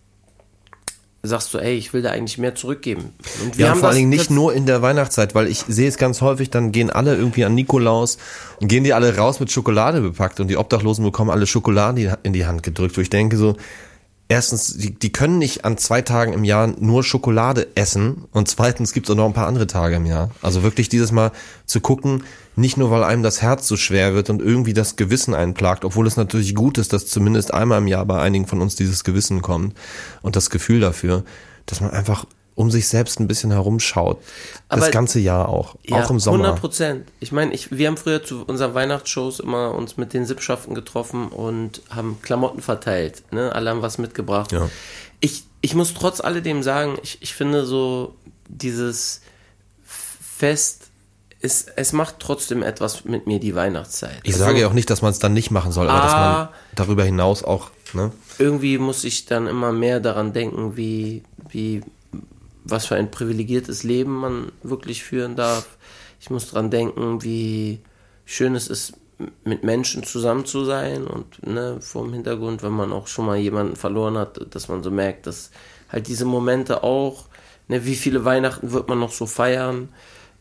sagst du, ey, ich will da eigentlich mehr zurückgeben. Und wir Ja, haben vor das, allen Dingen nicht das, nur in der Weihnachtszeit, weil ich sehe es ganz häufig, dann gehen alle irgendwie an Nikolaus und gehen die alle raus mit Schokolade bepackt und die Obdachlosen bekommen alle Schokolade in die Hand gedrückt, wo ich denke so, erstens, die, die können nicht an zwei Tagen im Jahr nur Schokolade essen und zweitens gibt es auch noch ein paar andere Tage im Jahr. Also wirklich dieses Mal zu gucken, nicht nur, weil einem das Herz so schwer wird und irgendwie das Gewissen einen plagt, obwohl es natürlich gut ist, dass zumindest einmal im Jahr bei einigen von uns dieses Gewissen kommt und das Gefühl dafür, dass man einfach um sich selbst ein bisschen herumschaut. Das Aber- ganze Jahr auch. ja, auch im Sommer. hundert Prozent. Ich meine, ich, wir haben früher zu unseren Weihnachtsshows immer uns mit den Sippschaften getroffen und haben Klamotten verteilt. Ne? Alle haben was mitgebracht. Ja. Ich, ich muss trotz alledem sagen, ich, ich finde so dieses Fest, es, es macht trotzdem etwas mit mir, die Weihnachtszeit. Ich Also, sage ja auch nicht, dass man es dann nicht machen soll, aber dass man Ah. darüber hinaus auch, ne? irgendwie muss ich dann immer mehr daran denken, wie, wie, was für ein privilegiertes Leben man wirklich führen darf. Ich muss daran denken, wie schön es ist, mit Menschen zusammen zu sein und ne, vor dem Hintergrund, wenn man auch schon mal jemanden verloren hat, dass man so merkt, dass halt diese Momente auch, ne, wie viele Weihnachten wird man noch so feiern,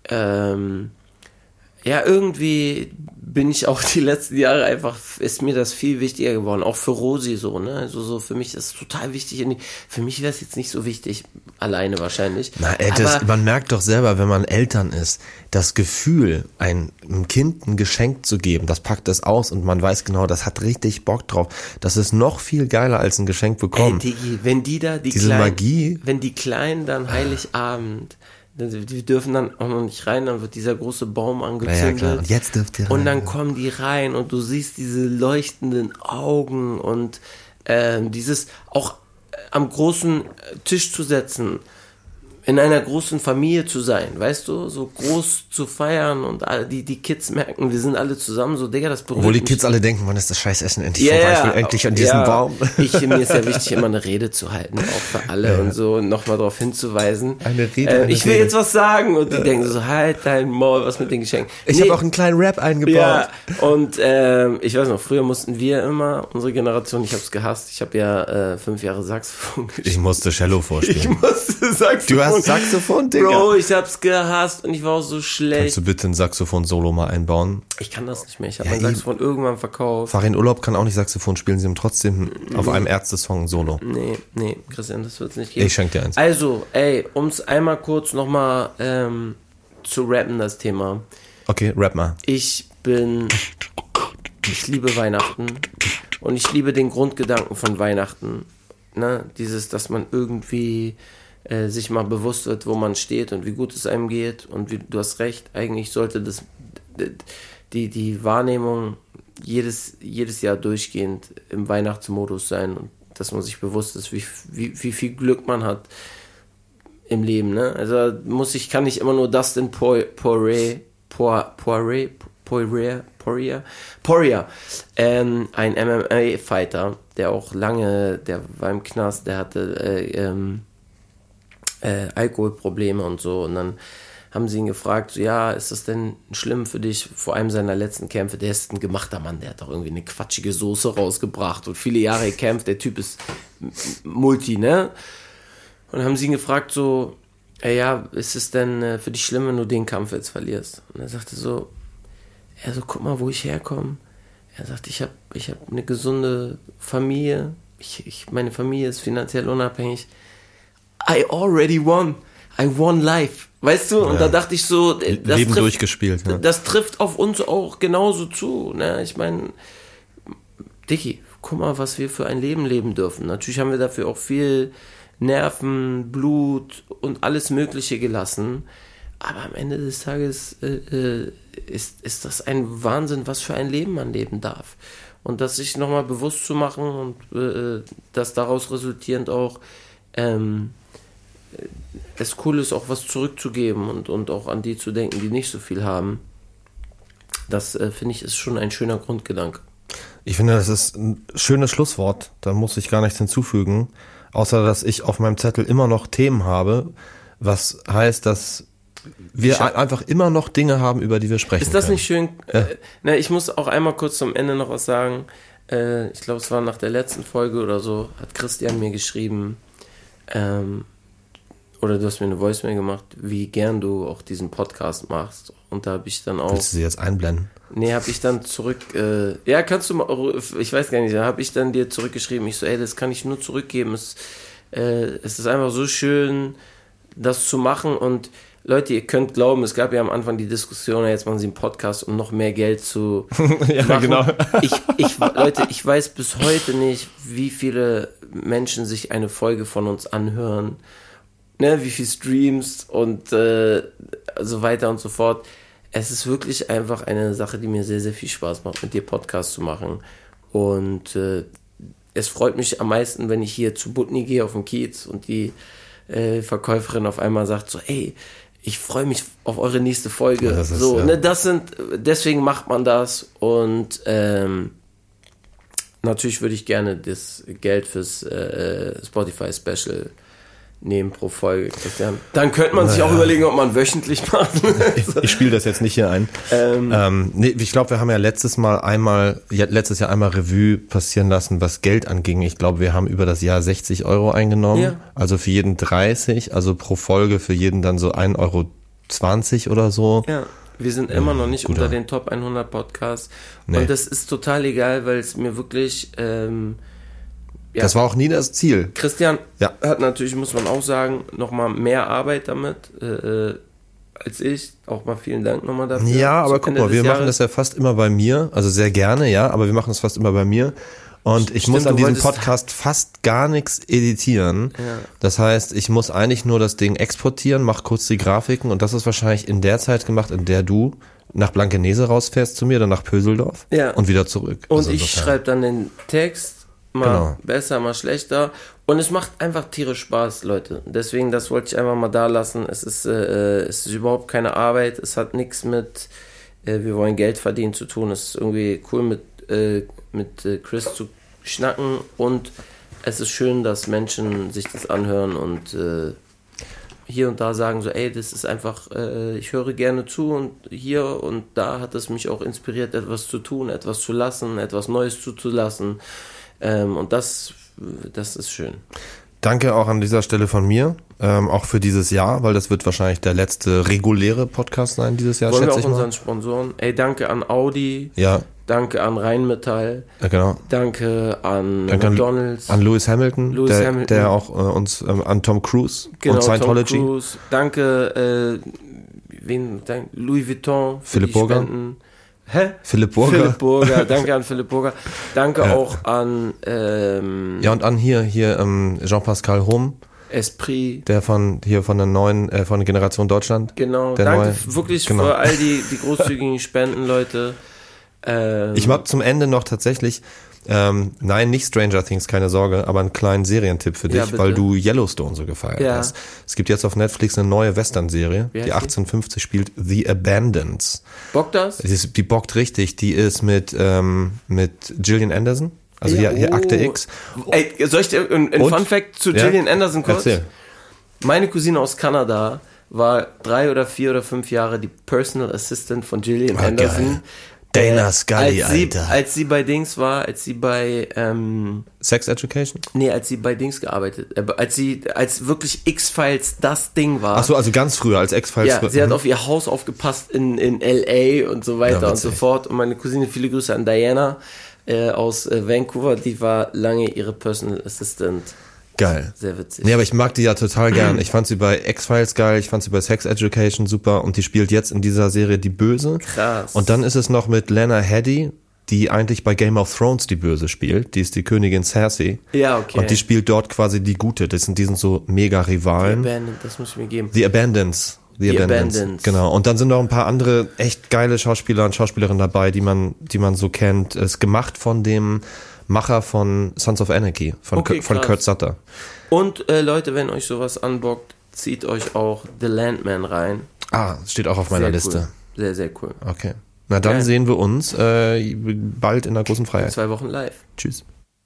ähm, ja, irgendwie bin ich auch die letzten Jahre einfach, ist mir das viel wichtiger geworden, auch für Rosi so, ne, also so für mich ist es total wichtig, für mich wäre es jetzt nicht so wichtig, alleine wahrscheinlich. Na, ey, das, man merkt doch selber, wenn man Eltern ist, das Gefühl, ein, einem Kind ein Geschenk zu geben, das packt es aus und man weiß genau, das hat richtig Bock drauf, das ist noch viel geiler als ein Geschenk bekommen. Ey, Digi, wenn die da, die Diese Kleinen, Magie. wenn die Kleinen dann Heiligabend, die dürfen dann auch noch nicht rein, dann wird dieser große Baum angezündet. Ja, ja, klar. Und jetzt dürft ihr rein. Und dann kommen die rein und du siehst diese leuchtenden Augen und äh, dieses auch am großen Tisch zu setzen, in einer großen Familie zu sein, weißt du, so groß zu feiern und alle, die, die Kids merken, wir sind alle zusammen, so, Digga, das berührt Obwohl die mich. Kids alle denken, wann ist das Scheißessen endlich Ja, vorbei, ja, ich will endlich an diesen ja. Baum. Ich, mir ist ja wichtig, immer eine Rede zu halten, auch für alle Ja. und so, und nochmal darauf hinzuweisen. Eine Rede, äh, eine Ich will Rede. jetzt was sagen und die denken so, halt dein Maul, was mit den Geschenken. Ich Nee, habe auch einen kleinen Rap eingebaut. ja, und ähm, ich weiß noch, früher mussten wir immer, unsere Generation, ich hab's gehasst, ich habe ja äh, fünf Jahre Saxophon gespielt. Ich musste Cello Ich vorspielen. musste Saxophon. Du hast Saxophon, Digga. Bro, ich hab's gehasst und ich war auch so Kannst schlecht. du bitte ein Saxophon-Solo mal einbauen? Ich kann das nicht mehr. Ich habe Ja, mein Saxophon irgendwann verkauft. Farin Urlaub kann auch nicht Saxophon spielen, sie haben trotzdem auf einem Ärzte-Song ein Solo. Nee, nee, Christian, das wird's nicht geben. Ich schenk dir eins. Also, ey, um's einmal kurz nochmal ähm, zu rappen, das Thema. Okay, rap mal. Ich bin, ich liebe Weihnachten und ich liebe den Grundgedanken von Weihnachten. Ne? Dieses, dass man irgendwie äh, sich mal bewusst wird, wo man steht und wie gut es einem geht und wie, du hast recht, eigentlich sollte das die, die Wahrnehmung jedes, jedes Jahr durchgehend im Weihnachtsmodus sein und dass man sich bewusst ist, wie, wie, wie viel Glück man hat im Leben, ne? Also muss ich, kann nicht immer nur Dustin Poirier, Poirier, Poirier, Poirier, Poirier, ähm, ein M M A-Fighter, der auch lange, der war im Knast, der hatte äh, ähm, äh, Alkoholprobleme und so und dann haben sie ihn gefragt, so, ja, ist das denn schlimm für dich, vor allem seiner letzten Kämpfe, der ist ein gemachter Mann, der hat doch irgendwie eine quatschige Soße rausgebracht und viele Jahre gekämpft, der Typ ist Multi, ne? Und haben sie ihn gefragt, so, ey, ja, ist es denn äh, für dich schlimm, wenn du den Kampf jetzt verlierst? Und er sagte so, er so, guck mal, wo ich herkomme. Er sagt, ich habe ich hab eine gesunde Familie, ich, ich, meine Familie ist finanziell unabhängig. I already won. I won life. Weißt du? Und Ja. da dachte ich so, das Leben trifft, durchgespielt. Ja. das trifft auf uns auch genauso zu. Ne? Ich meine, Dicky, guck mal, was wir für ein Leben leben dürfen. Natürlich haben wir dafür auch viel Nerven, Blut und alles Mögliche gelassen. Aber am Ende des Tages äh, ist, ist das ein Wahnsinn, was für ein Leben man leben darf. Und das sich nochmal bewusst zu machen und äh, dass daraus resultierend auch ähm, es cool ist, auch was zurückzugeben und, und auch an die zu denken, die nicht so viel haben. Das äh, finde ich ist schon ein schöner Grundgedanke. Ich finde, das ist ein schönes Schlusswort. Da muss ich gar nichts hinzufügen. Außer, dass ich auf meinem Zettel immer noch Themen habe. Was heißt, dass wir Ich hab- einfach immer noch Dinge haben, über die wir sprechen Ist das können. nicht schön? Äh, na, ich muss auch einmal kurz zum Ende noch was sagen. Äh, ich glaube, es war nach der letzten Folge oder so, hat Christian mir geschrieben, ähm, oder du hast mir eine Voicemail gemacht, wie gern du auch diesen Podcast machst. Und da habe ich dann auch... Willst du sie jetzt einblenden? Nee, habe ich dann zurück, äh, ja, kannst du mal, ich weiß gar nicht, da habe ich dann dir zurückgeschrieben, ich so, ey, das kann ich nur zurückgeben, es, äh, es ist einfach so schön, das zu machen und Leute, ihr könnt glauben, es gab ja am Anfang die Diskussion, jetzt machen sie einen Podcast, um noch mehr Geld zu Ja, machen. genau. Ich, ich, Leute, ich weiß bis heute nicht, wie viele Menschen sich eine Folge von uns anhören, ne, wie viel Streams und äh, so weiter und so fort. Es ist wirklich einfach eine Sache, die mir sehr, sehr viel Spaß macht, mit dir Podcast zu machen. Und äh, es freut mich am meisten, wenn ich hier zu Butni gehe auf den Kiez und die äh, Verkäuferin auf einmal sagt so, ey, ich freue mich auf eure nächste Folge. Ja, das ist, so, ja. ne, das sind, deswegen macht man das. Und ähm, natürlich würde ich gerne das Geld fürs äh, Spotify Special nehmen pro Folge, Christian. Dann könnte man sich naja. auch überlegen, ob man wöchentlich macht. ich ich spiele das jetzt nicht hier ein. Ähm, ähm, nee, ich glaube, wir haben ja letztes Mal einmal, ja, letztes Jahr einmal Revue passieren lassen, was Geld anging. Ich glaube, wir haben über das Jahr sechzig Euro eingenommen. Ja. Also für jeden dreißig, also pro Folge für jeden dann so ein Euro zwanzig oder so. Ja. Wir sind immer noch nicht Guter. unter den Top hundert Podcasts. Nee. Und das ist total egal, weil es mir wirklich... Ähm, ja. Das war auch nie das Ziel. Christian ja. hat natürlich, muss man auch sagen, nochmal mehr Arbeit damit äh, als ich. Auch mal vielen Dank nochmal dafür. Ja, aber guck mal, wir Jahres. machen das ja fast immer bei mir. Also sehr gerne, ja, aber wir machen das fast immer bei mir. Und ich Stimmt, muss an diesem Podcast fast gar nichts editieren. Ja. Das heißt, ich muss eigentlich nur das Ding exportieren, mach kurz die Grafiken und das ist wahrscheinlich in der Zeit gemacht, in der du nach Blankenese rausfährst zu mir, dann nach Pöseldorf ja. und wieder zurück. Und also ich schreibe dann den Text, mal genau. besser, mal schlechter. Und es macht einfach tierisch Spaß, Leute. Deswegen, das wollte ich einfach mal da lassen. Es ist, äh, es ist überhaupt keine Arbeit. Es hat nichts mit, äh, wir wollen Geld verdienen zu tun. Es ist irgendwie cool mit, äh, mit äh, Chris zu schnacken. Und es ist schön, dass Menschen sich das anhören und äh, hier und da sagen so, ey, das ist einfach, äh, ich höre gerne zu und hier und da hat es mich auch inspiriert, etwas zu tun, etwas zu lassen, etwas Neues zuzulassen. Ähm, und das, das ist schön. Danke auch an dieser Stelle von mir, ähm, auch für dieses Jahr, weil das wird wahrscheinlich der letzte reguläre Podcast sein dieses Jahr, Wollen schätze wir auch ich mal. unseren Sponsoren, ey, danke an Audi, ja. danke an Rheinmetall, ja, genau. danke an danke McDonalds, an, an Lewis Hamilton, Lewis der, Hamilton, der auch äh, uns, ähm, an Tom Cruise genau, und Scientology. Tom Cruise, danke, äh, wen, danke, Louis Vuitton, für Philipp die Burger. Spenden. Hä? Philipp Burger. Philipp Burger, danke an Philipp Burger. Danke ja. auch an ähm, ja und an hier hier ähm, Jean-Pascal Hohm. Esprit. Der von hier von der neuen äh, von der Generation Deutschland. Genau. Der danke neue, wirklich genau. für all die die großzügigen Spenden, Leute. Ähm, ich mag zum Ende noch tatsächlich ähm, nein, nicht Stranger Things, keine Sorge, aber einen kleinen Serientipp für dich, ja, weil du Yellowstone so gefeiert ja. hast. Es gibt jetzt auf Netflix eine neue Western-Serie, die achtzehnhundertfünfzig spielt, The Abandons. Bockt das? Die, ist, die bockt richtig, die ist mit ähm, mit Gillian Anderson, also ja, hier, hier oh. Akte X. Ey, soll ich dir ein, ein Fun Fact zu ja? Gillian Anderson kurz? Erzähl. Meine Cousine aus Kanada war drei oder vier oder fünf Jahre die Personal Assistant von Gillian oh, Anderson. Geil. Dana Scully, als sie, Alter. Als sie bei Dings war, als sie bei ähm, Sex Education? Nee, als sie bei Dings gearbeitet, äh, als sie, als wirklich X-Files das Ding war. Ach so, also ganz früher, als X-Files. Ja, sie hat auf ihr Haus aufgepasst in, in L A und so weiter ja, und so fort. Und meine Cousine, viele Grüße an Diana äh, aus äh, Vancouver, die war lange ihre Personal Assistant. Geil. Sehr witzig. Nee, aber ich mag die ja total gern. Ich fand sie bei X-Files geil, ich fand sie bei Sex Education super und die spielt jetzt in dieser Serie die Böse. Krass. Und dann ist es noch mit Lena Headey, die eigentlich bei Game of Thrones die Böse spielt. Die ist die Königin Cersei. Ja, okay. Und die spielt dort quasi die Gute. Das sind, die sind so mega Rivalen. The Abandoned, das muss ich mir geben. The Abandons. The, The Abandons. Abandons. Genau. Und dann sind noch ein paar andere echt geile Schauspieler und Schauspielerinnen dabei, die man, die man so kennt. Es ist gemacht von dem Macher von Sons of Anarchy, von, okay, Kurt, von Kurt Sutter. Und äh, Leute, wenn euch sowas anbockt, zieht euch auch The Landman rein. Ah, steht auch auf meiner sehr Liste. Cool. Sehr, sehr cool. Okay. Na dann ja. sehen wir uns äh, bald in der großen Freiheit. In zwei Wochen live. Tschüss.